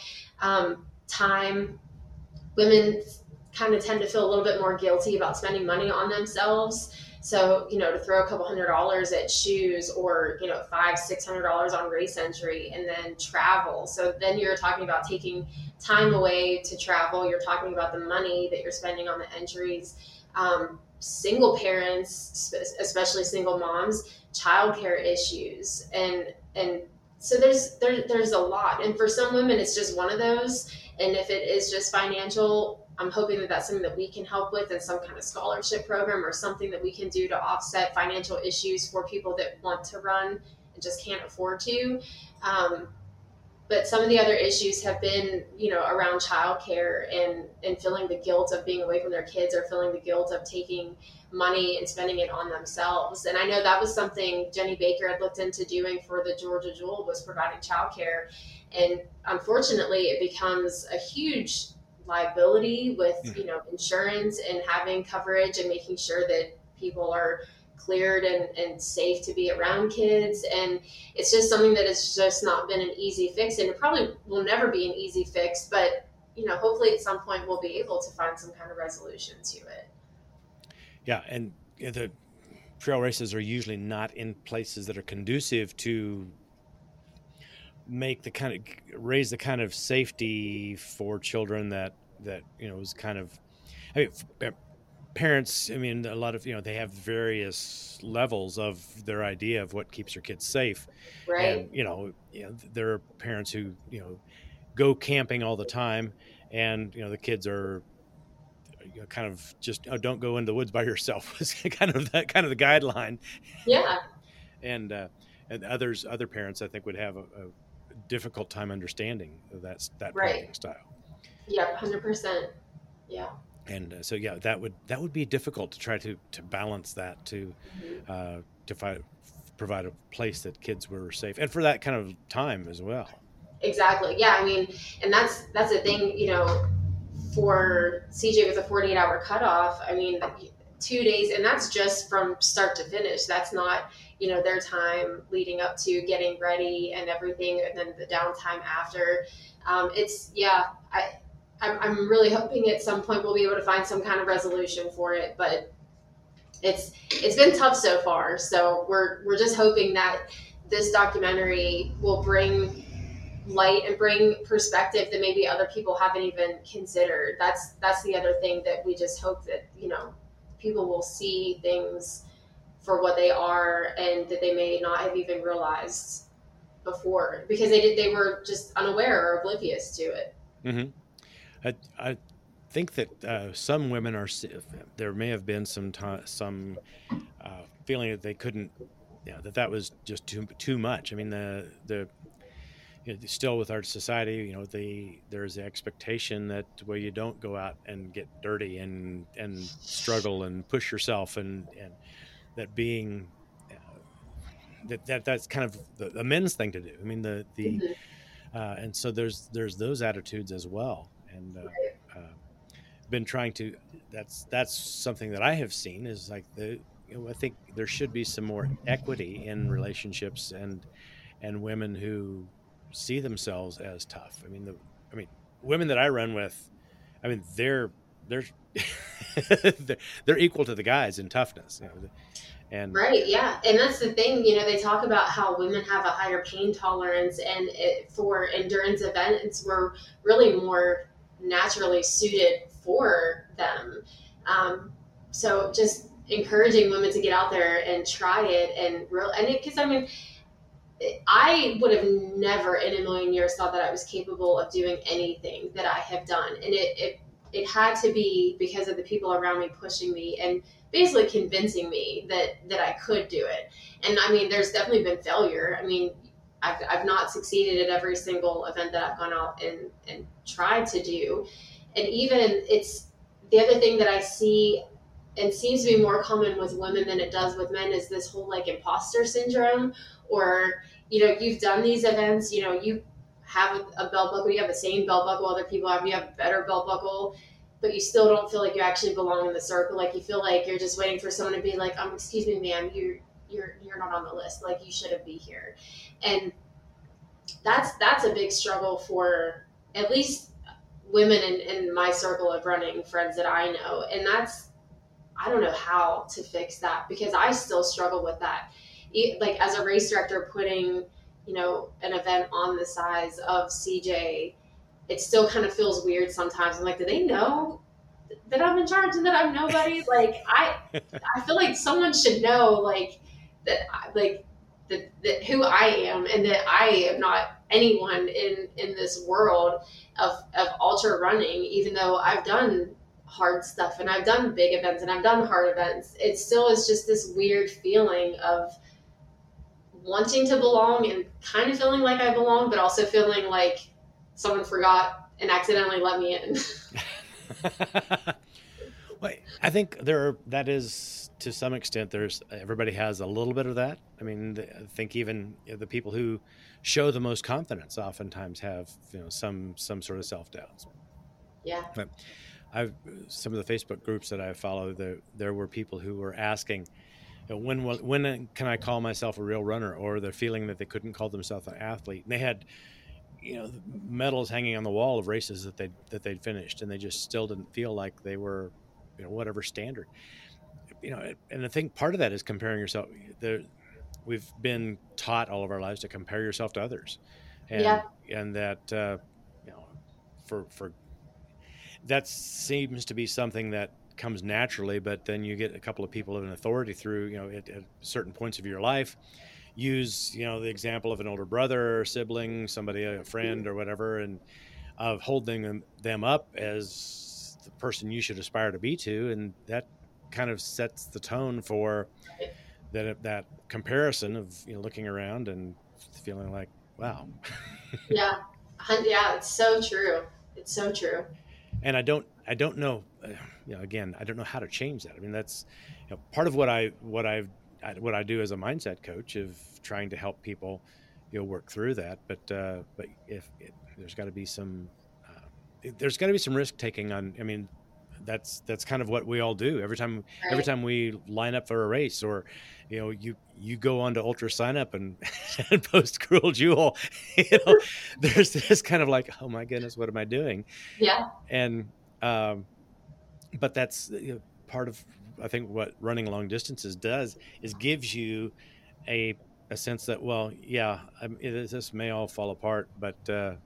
time, women kind of tend to feel a little bit more guilty about spending money on themselves. So, to throw a couple $100s at shoes, or, $500-$600 on race entry, and then travel. So then you're talking about taking time away to travel. You're talking about the money that you're spending on the entries. single parents, especially single moms, childcare issues, and so there's a lot. And for some women, it's just one of those. And if it is just financial, I'm hoping that that's something that we can help with in some kind of scholarship program or something that we can do to offset financial issues for people that want to run and just can't afford to. But some of the other issues have been, around childcare and feeling the guilt of being away from their kids, or feeling the guilt of taking money and spending it on themselves. And I know that was something Jenny Baker had looked into doing for the Georgia Jewel, was providing childcare. And unfortunately, it becomes a huge liability with, insurance and having coverage and making sure that people are cleared and safe to be around kids. And it's just something that has just not been an easy fix, and it probably will never be an easy fix, but hopefully at some point we'll be able to find some kind of resolution to it. Yeah, and the trail races are usually not in places that are conducive to raise the kind of safety for children that is kind of, parents, a lot of, they have various levels of their idea of what keeps your kids safe. Right. And, there are parents who, go camping all the time, and, the kids are kind of just, don't go into the woods by yourself was kind of the guideline. Yeah. And other parents, I think, would have a difficult time understanding that right. parenting style. Yeah, 100%. Yeah. And so, that would be difficult to try to balance that, to provide a place that kids were safe, and for that kind of time as well. Exactly. Yeah. And that's the thing, for CJ with a 48-hour cutoff. 2 days, and that's just from start to finish. That's not, their time leading up to getting ready and everything, and then the downtime after. I'm really hoping at some point we'll be able to find some kind of resolution for it, but it's been tough so far. So we're just hoping that this documentary will bring light and bring perspective that maybe other people haven't even considered. That's the other thing, that we just hope that, people will see things for what they are, and that they may not have even realized before, because they were just unaware or oblivious to it. Mm-hmm. I think that some women there may have been some feeling that they couldn't, that was just too much. Still with our society, there's the expectation that, you don't go out and get dirty and struggle and push yourself, and that being that's kind of the men's thing to do. Mm-hmm. And so there's those attitudes as well. And been trying to, that's something that I have seen, is like I think there should be some more equity in relationships, and women who see themselves as tough. Women that I run with, they're they're equal to the guys in toughness. And right, yeah, and that's the thing. They talk about how women have a higher pain tolerance, and for endurance events, we're really more naturally suited for them. So just encouraging women to get out there and try it, because I would have never in a million years thought that I was capable of doing anything that I have done, and it had to be because of the people around me pushing me and basically convincing me that I could do it. And there's definitely been failure. I've not succeeded at every single event that I've gone out and tried to do. And even it's the other thing that I see, and seems to be more common with women than it does with men, is this whole imposter syndrome, or, you've done these events, you have a belt buckle, you have the same belt buckle other people have, you have a better belt buckle, but you still don't feel like you actually belong in the circle. You feel like you're just waiting for someone to be like, excuse me, ma'am, you're not on the list. You shouldn't be here. And that's a big struggle for at least women in my circle of running friends that I know. And I don't know how to fix that, because I still struggle with that. As a race director, putting, an event on the size of CJ, it still kind of feels weird sometimes. I'm like, do they know that I'm in charge and that I'm nobody. Like I feel like someone should know like that like that who I am and that I am not anyone in this world of ultra running. Even though I've done hard stuff and I've done big events and I've done hard events, it still is just this weird feeling of wanting to belong and kind of feeling like I belong, but also feeling like someone forgot and accidentally let me in. Well, I think that is to some extent, everybody has a little bit of that. I mean, I think even the people who show the most confidence oftentimes have, some sort of self-doubts. Yeah. But some of the Facebook groups that I follow, there were people who were asking, when can I call myself a real runner? Or they're feeling that they couldn't call themselves an athlete. And they had, medals hanging on the wall of races that they'd finished, and they just still didn't feel like they were, whatever standard. And I think part of that is comparing yourself. We've been taught all of our lives to compare yourself to others, and that for that seems to be something that comes naturally. But then you get a couple of people of an authority through, at certain points of your life, use the example of an older brother or sibling, somebody, a friend or whatever, and of holding them up as the person you should aspire to be to, and that kind of sets the tone for that comparison of looking around and feeling like, wow. Yeah, it's so true. It's so true. And I don't know, again, I don't know how to change that. I mean, that's part of what I do as a mindset coach, of trying to help people, work through that. But if there's got to be some risk taking on. I mean, that's kind of what we all do every time. Right. Every time we line up for a race, or you go on to Ultra Sign Up and post Cruel Jewel, there's this kind of like, oh my goodness, what am I doing? Yeah. And but that's part of, I think, what running long distances does is gives you a sense that, well, yeah, this may all fall apart, but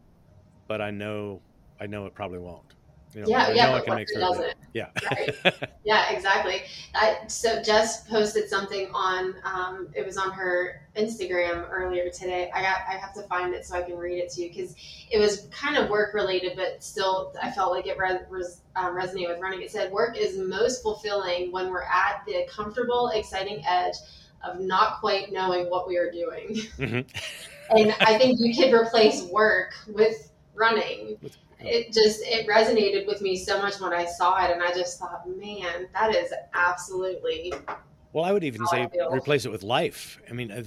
I know it probably won't. I know I can make it. Yeah. Right. Yeah, exactly. So Jess posted something on, it was on her Instagram earlier today. I have to find it so I can read it to you, because it was kind of work related, but still I felt like it resonated with running. It said, work is most fulfilling when we're at the comfortable, exciting edge of not quite knowing what we are doing. Mm-hmm. And I think you could replace work with running. It resonated with me so much when I saw it, and I just thought, man, that is absolutely. Well, I would even say replace it with life. I mean,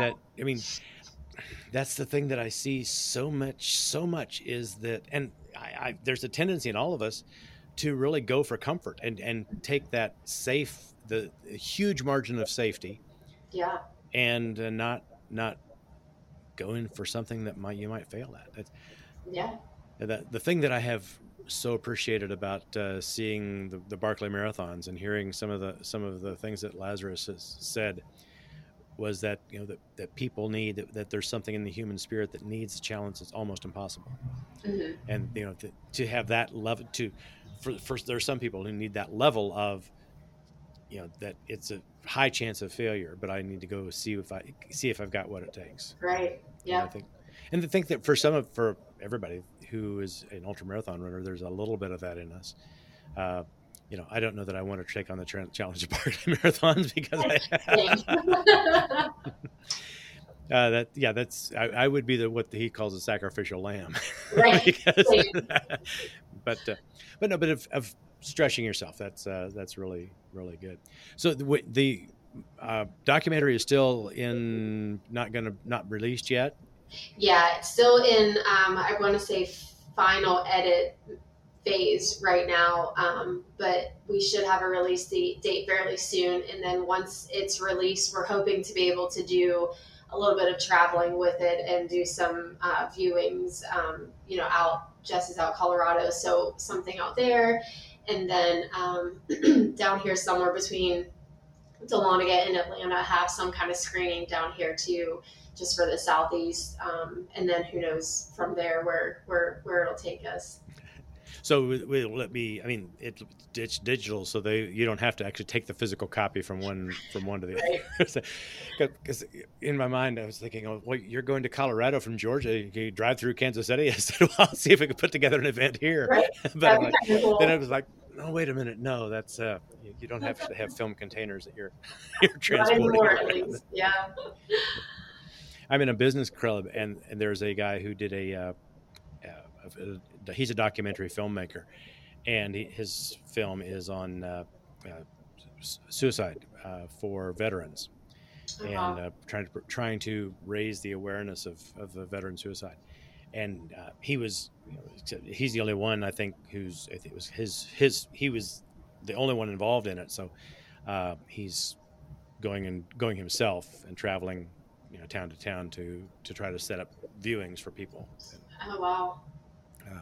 that's the thing that I see so much is that, and I there's a tendency in all of us to really go for comfort and take that the huge margin of safety. Yeah. And not going for something that you might fail at. Yeah. The thing that I have so appreciated about seeing the Barkley marathons and hearing some of the things that Lazarus has said was that that people need that there's something in the human spirit that needs a challenge that's almost impossible. Mm-hmm. And to have that level for there's some people who need that level of that it's a high chance of failure, but I need to go see if I've got what it takes. Right. Yeah. And to think that for everybody who is an ultramarathon runner, there's a little bit of that in us. I don't know that I want to take on the challenge of Barkley marathons, because I would be what he calls a sacrificial lamb. Right. But of stretching yourself, that's really, really good. So the documentary is still not released yet. Yeah, it's still in, I want to say, final edit phase right now, but we should have a release date fairly soon. And then once it's released, we're hoping to be able to do a little bit of traveling with it and do some viewings, Jess is out Colorado, so something out there. And then down here somewhere between Dahlonega and Atlanta, have some kind of screening down here too, just for the Southeast. And then who knows from there where it'll take us. So will it be? I mean, it's digital, so you don't have to actually take the physical copy from one to the Right. other. Because in my mind, I was thinking, oh, well, you're going to Colorado from Georgia. You drive through Kansas City. I said, well, I'll see if we can put together an event here. Right. But I'm That'd be like, kind of then I cool. was like, no, wait a minute, no, that's you don't have to have film containers that you're Not transporting anymore, at around. least. Yeah. I'm in a business club, and there's a guy who did he's a documentary filmmaker, and his film is on suicide for veterans, and Uh-huh. trying to raise the awareness of the veteran suicide. And he's the only one, I think, I think it was he was the only one involved in it. So he's going himself and traveling, town to town to try to set up viewings for people. Oh, wow. Uh,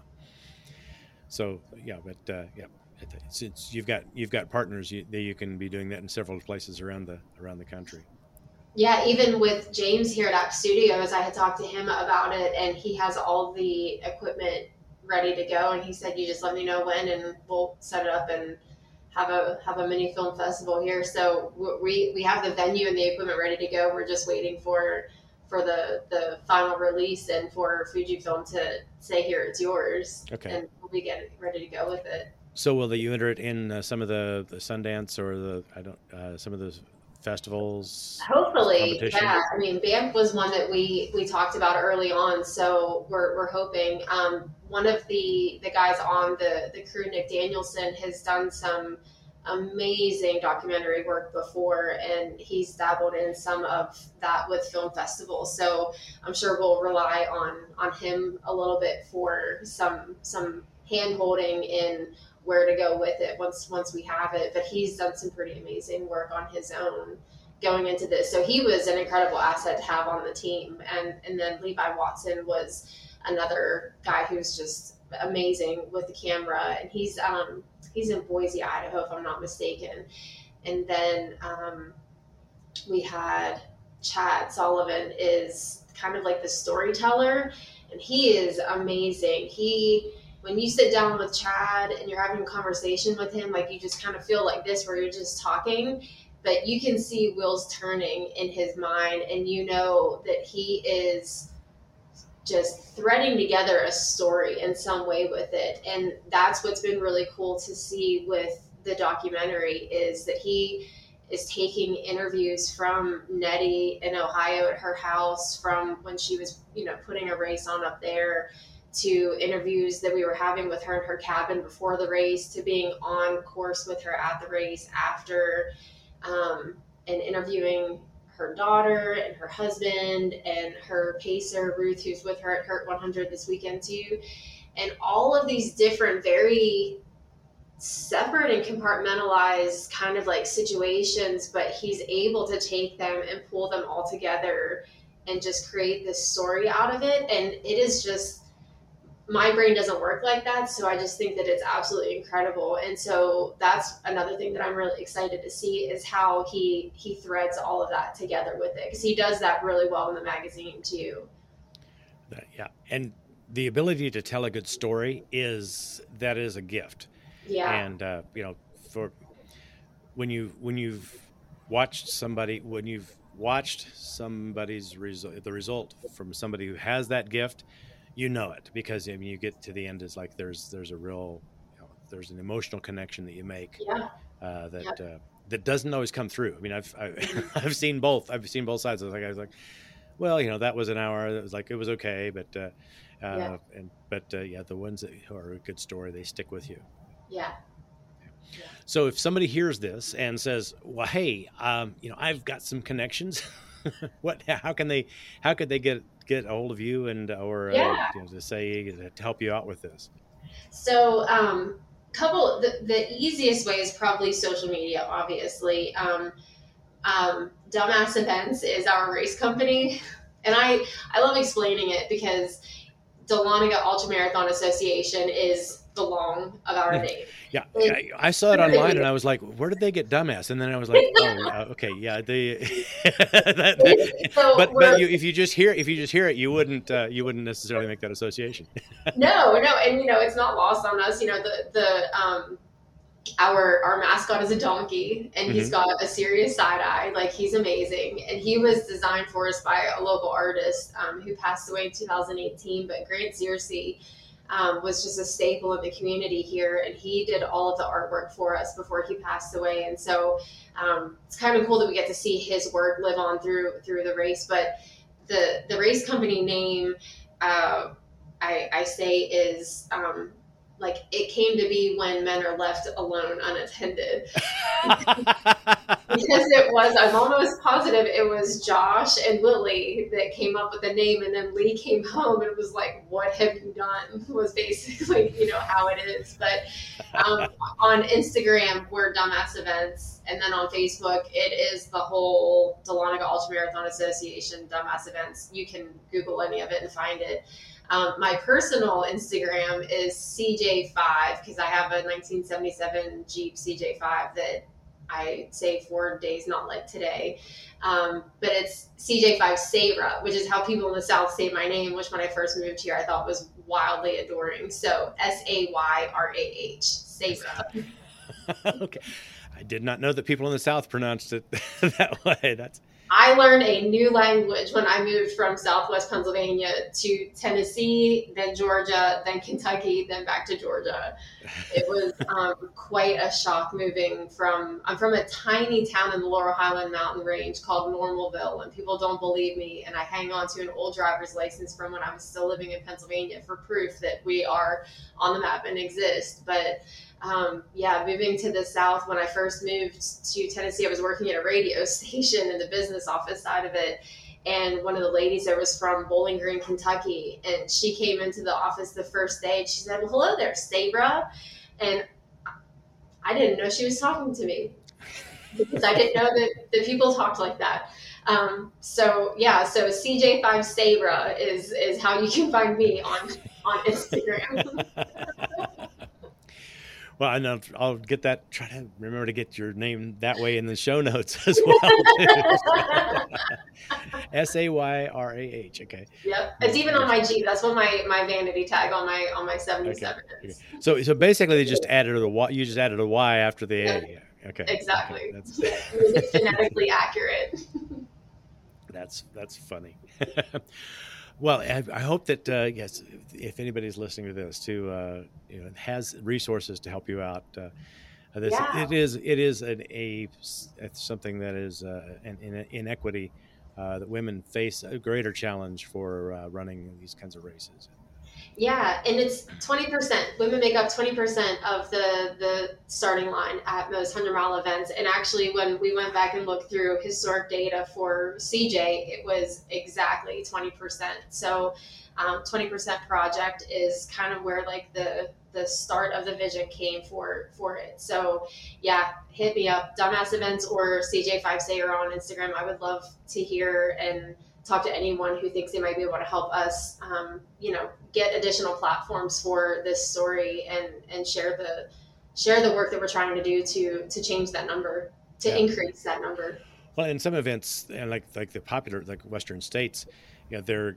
so yeah, but yeah, since you've got partners, you can be doing that in several places around the country. Yeah, even with James here at App Studios, I had talked to him about it, and he has all the equipment ready to go. And he said, "You just let me know when, and we'll set it up and have a mini film festival here." So we have the venue and the equipment ready to go. We're just waiting for the final release and for Fujifilm to say, "Here, it's yours," Okay. and we'll be getting ready to go with it. So will you enter it in some of the Sundance or some of the festivals, Hopefully, competitions? yeah. I mean, Banff was one that we talked about early on, so we're hoping. One of the guys on the crew, Nick Danielson, has done some amazing documentary work before, and he's dabbled in some of that with film festivals. So I'm sure we'll rely on him a little bit for some hand holding in where to go with it once we have it. But he's done some pretty amazing work on his own going into this. So he was an incredible asset to have on the team. And then Levi Watson was another guy who's just amazing with the camera. And he's in Boise, Idaho, if I'm not mistaken. And then we had Chad Sullivan is kind of like the storyteller, and he is amazing. When you sit down with Chad and you're having a conversation with him, like you just kind of feel like this, where you're just talking, but you can see wheels turning in his mind, and you know that he is just threading together a story in some way with it. And that's what's been really cool to see with the documentary, is that he is taking interviews from Nettie in Ohio at her house, from when she was, putting a race on up there, to interviews that we were having with her in her cabin before the race, to being on course with her at the race after, and interviewing her daughter and her husband and her pacer, Ruth, who's with her at Hurt 100 this weekend too. And all of these different, very separate and compartmentalized kind of like situations, but he's able to take them and pull them all together and just create this story out of it. And it is just, my brain doesn't work like that, so I just think that it's absolutely incredible. And so that's another thing that I'm really excited to see, is how he threads all of that together with it, because he does that really well in the magazine too. Yeah, and the ability to tell a good story is a gift. Yeah. And for when you've watched somebody's the result from somebody who has that gift, it, because you get to the end, it's like there's a real, there's an emotional connection that you make. Yeah. That doesn't always come through. I mean, I've seen both. I've seen both sides. I was like, well, that was an hour. It was like, it was okay, but the ones that are a good story, they stick with you. Yeah. So if somebody hears this and says, well, hey, I've got some connections, how could they get a hold of you to help you out with this? So the easiest way is probably social media, obviously. Dumbass Events is our race company, and I love explaining it, because Dahlonega Ultramarathon Association is DeLong about our name. Yeah, I saw it online and I was like, where did they get dumbass? And then I was like, oh, okay, yeah, but if you just hear it, you wouldn't necessarily make that association. No, and it's not lost on us. Our mascot is a donkey, and he's got a serious side eye. Like, he's amazing, and he was designed for us by a local artist who passed away in 2018. But Grant Searcy was just a staple of the community here, and he did all of the artwork for us before he passed away. And so it's kind of cool that we get to see his work live on through the race. But the race company name, I say, is like, it came to be when men are left alone unattended. Because I'm almost positive it was Josh and Lily that came up with the name, and then Lee came home and was like, what have you done? Was basically, how it is. But on Instagram, we're Dumbass Events. And then on Facebook, it is the whole Dahlonega Ultramarathon Association Dumbass Events. You can Google any of it and find it. My personal Instagram is CJ5, because I have a 1977 Jeep CJ5 that I say 4 days, not like today. But it's CJ5 Sarah, which is how people in the South say my name, which when I first moved here, I thought was wildly adoring. So SAYRAH, Sarah. Okay. I did not know that people in the South pronounced it that way. I learned a new language when I moved from Southwest Pennsylvania to Tennessee, then Georgia, then Kentucky, then back to Georgia. It was quite a shock moving I'm from a tiny town in the Laurel Highland Mountain Range called Normalville, and people don't believe me. And I hang on to an old driver's license from when I was still living in Pennsylvania for proof that we are on the map and exist. But moving to the South, when I first moved to Tennessee, I was working at a radio station in the business office side of it. And one of the ladies there was from Bowling Green, Kentucky. And she came into the office the first day and she said, well, hello there, Sabra. And I didn't know she was talking to me because I didn't know that people talked like that. So CJ5 Sabra is how you can find me on Instagram. Well, and I'll get that. Try to remember to get your name that way in the show notes as well. SAYRAH. Okay. Yep, it's even on my Jeep. That's what my vanity tag on my 77 is. Okay. So basically, they just added a Y. You just added a Y after the A. Yeah. Okay. Exactly. Okay. That's phonetically accurate. That's funny. Well, I hope that yes, if anybody's listening to this too, has resources to help you out. It is something that is an inequity that women face a greater challenge for running these kinds of races. Yeah, and it's 20%. Women make up 20% of the starting line at most 100-mile events. And actually, when we went back and looked through historic data for CJ, it was exactly 20%. So 20% project is kind of where like the start of the vision came for it. So yeah, hit me up, Dumbass Events or CJ5 Sayer on Instagram. I would love to hear and talk to anyone who thinks they might be able to help us, get additional platforms for this story and share the work that we're trying to do to change that number, to increase that number. Well, in some events, and like the popular, like Western states, there's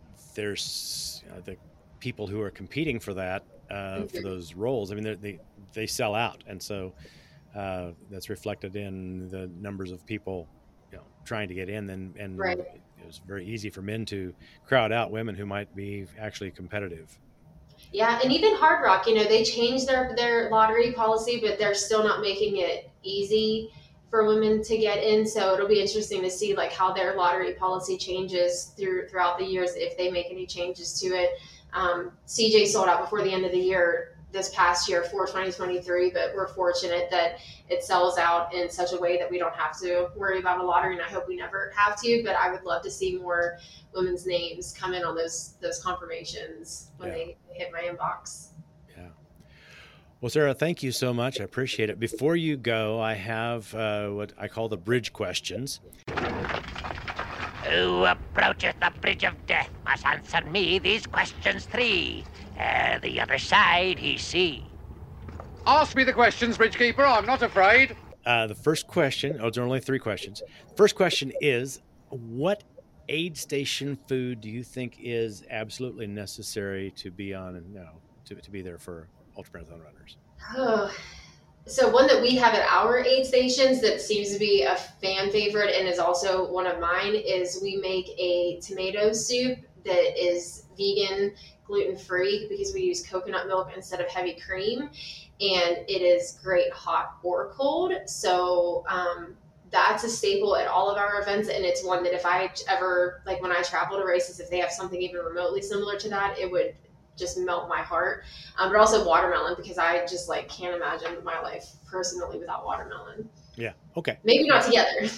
the people who are competing for that, for those roles. I mean, they sell out. And so that's reflected in the numbers of people, trying to get in, and right. It was very easy for men to crowd out women who might be actually competitive. Yeah, and even Hard Rock, they changed their lottery policy, but they're still not making it easy for women to get in. So it'll be interesting to see like how their lottery policy changes throughout the years, if they make any changes to it. CJ sold out before the end of the year this past year for 2023, but we're fortunate that it sells out in such a way that we don't have to worry about a lottery, and I hope we never have to. But I would love to see more women's names come in on those confirmations when they hit my inbox. Yeah. Well, Sarah, thank you so much. I appreciate it. Before you go, I have what I call the bridge questions. Who approacheth the bridge of death must answer me these questions 3. The other side he see. Ask me the questions, Bridgekeeper. I'm not afraid. The first question, there are only 3 questions. First question is, what aid station food do you think is absolutely necessary to be on, to be there for ultramarathon runners? Oh, so one that we have at our aid stations that seems to be a fan favorite and is also one of mine is we make a tomato soup that is vegan, gluten-free, because we use coconut milk instead of heavy cream, and it is great hot or cold. So that's a staple at all of our events, and it's one that if I ever, like when I travel to races, if they have something even remotely similar to that, it would just melt my heart. But also watermelon, because I just like can't imagine my life personally without watermelon. Yeah. Okay. Maybe not together.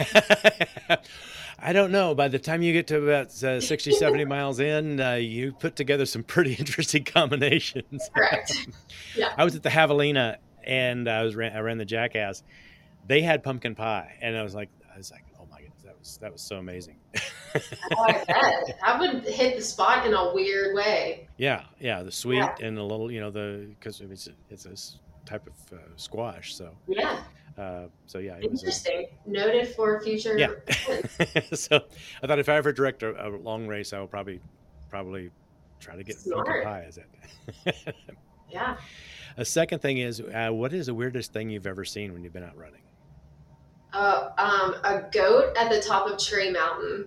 I don't know. By the time you get to about 60, 70 miles in, you put together some pretty interesting combinations. Correct. Yeah. I was at the Javelina and I ran the Jackass. They had pumpkin pie, and I was like, oh my goodness, that was so amazing. Oh, I bet. That would hit the spot in a weird way. Yeah, the sweet and a little, because it's a type of squash, so. Yeah. So yeah, it interesting. Noted for future. Yeah. So I thought if I ever direct a long race, I will probably try to get pumpkin pie. Is it? Yeah. A second thing is, what is the weirdest thing you've ever seen when you've been out running? A goat at the top of Trey Mountain.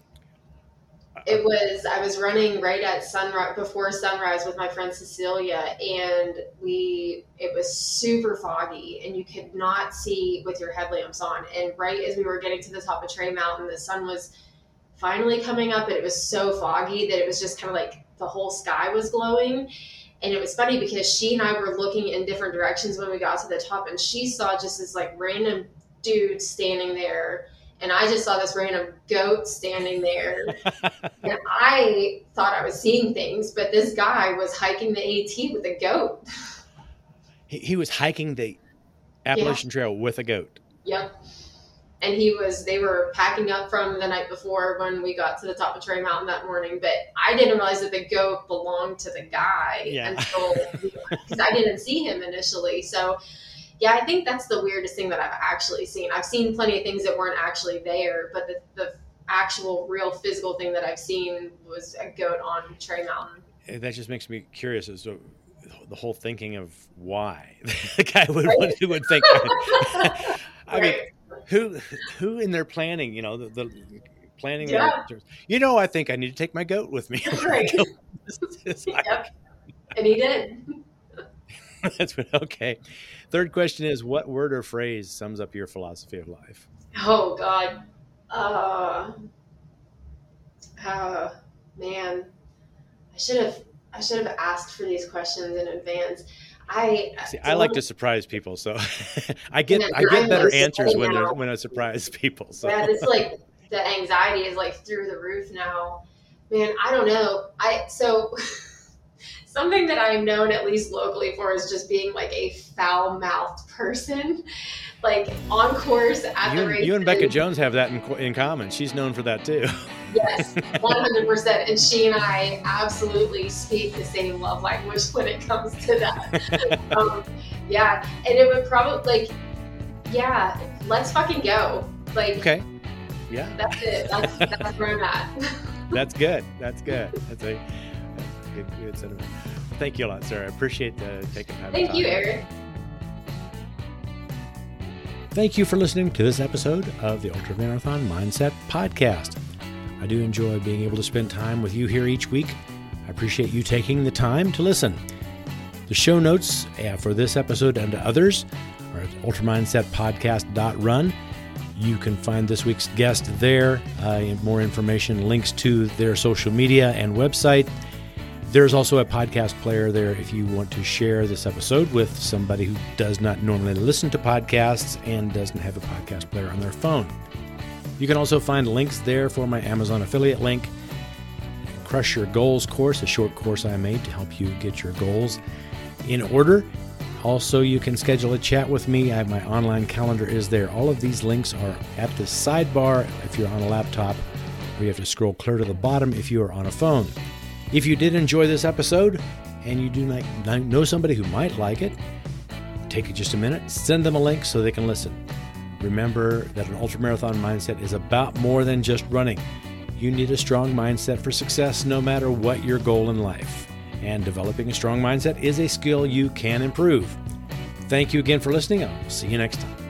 I was running right at sunrise, before sunrise with my friend Cecilia, and it was super foggy and you could not see with your headlamps on. And right as we were getting to the top of Trey Mountain, the sun was finally coming up, and it was so foggy that it was just kind of like the whole sky was glowing. And it was funny because she and I were looking in different directions when we got to the top, and she saw just this like random dude standing there. And I just saw this random goat standing there. And I thought I was seeing things, but this guy was hiking the AT with a goat. He was hiking the Appalachian Trail with a goat. Yep. And they were packing up from the night before when we got to the top of Trey Mountain that morning. But I didn't realize that the goat belonged to the guy until, because I didn't see him initially. So yeah, I think that's the weirdest thing that I've actually seen. I've seen plenty of things that weren't actually there, but the actual real physical thing that I've seen was a goat on Trey Mountain. That just makes me curious as to the whole thinking of why the guy would think. I mean, who in their planning, the planning. Yeah. I think I need to take my goat with me. Right. Yep. And he did. That's okay. Third question is, what word or phrase sums up your philosophy of life? Oh God. Man, I should have asked for these questions in advance. I like to surprise people, so I get better answers when I surprise people. So. Yeah, it's like the anxiety is like through the roof now. Man, I don't know. Something that I'm known, at least locally, for is just being like a foul-mouthed person. Like on course at the race. You and Becca Jones have that in common. She's known for that too. Yes, 100%. And she and I absolutely speak the same love language when it comes to that. Yeah, and it would probably let's fucking go. Like, okay, yeah, that's it. That's where I'm at. That's good. That's a good sentiment. Thank you a lot, Sarah. I appreciate taking time. Thank you, Eric. Thank you for listening to this episode of the Ultramarathon Mindset Podcast. I do enjoy being able to spend time with you here each week. I appreciate you taking the time to listen. The show notes for this episode and others are at ultramindsetpodcast.run. You can find this week's guest there. More information, links to their social media and website. There's also a podcast player there if you want to share this episode with somebody who does not normally listen to podcasts and doesn't have a podcast player on their phone. You can also find links there for my Amazon affiliate link, Crush Your Goals course, a short course I made to help you get your goals in order. Also, you can schedule a chat with me. My online calendar is there. All of these links are at the sidebar if you're on a laptop or you have to scroll clear to the bottom if you are on a phone. If you did enjoy this episode and you do know somebody who might like it, take just a minute, send them a link so they can listen. Remember that an ultramarathon mindset is about more than just running. You need a strong mindset for success no matter what your goal in life. And developing a strong mindset is a skill you can improve. Thank you again for listening. I'll see you next time.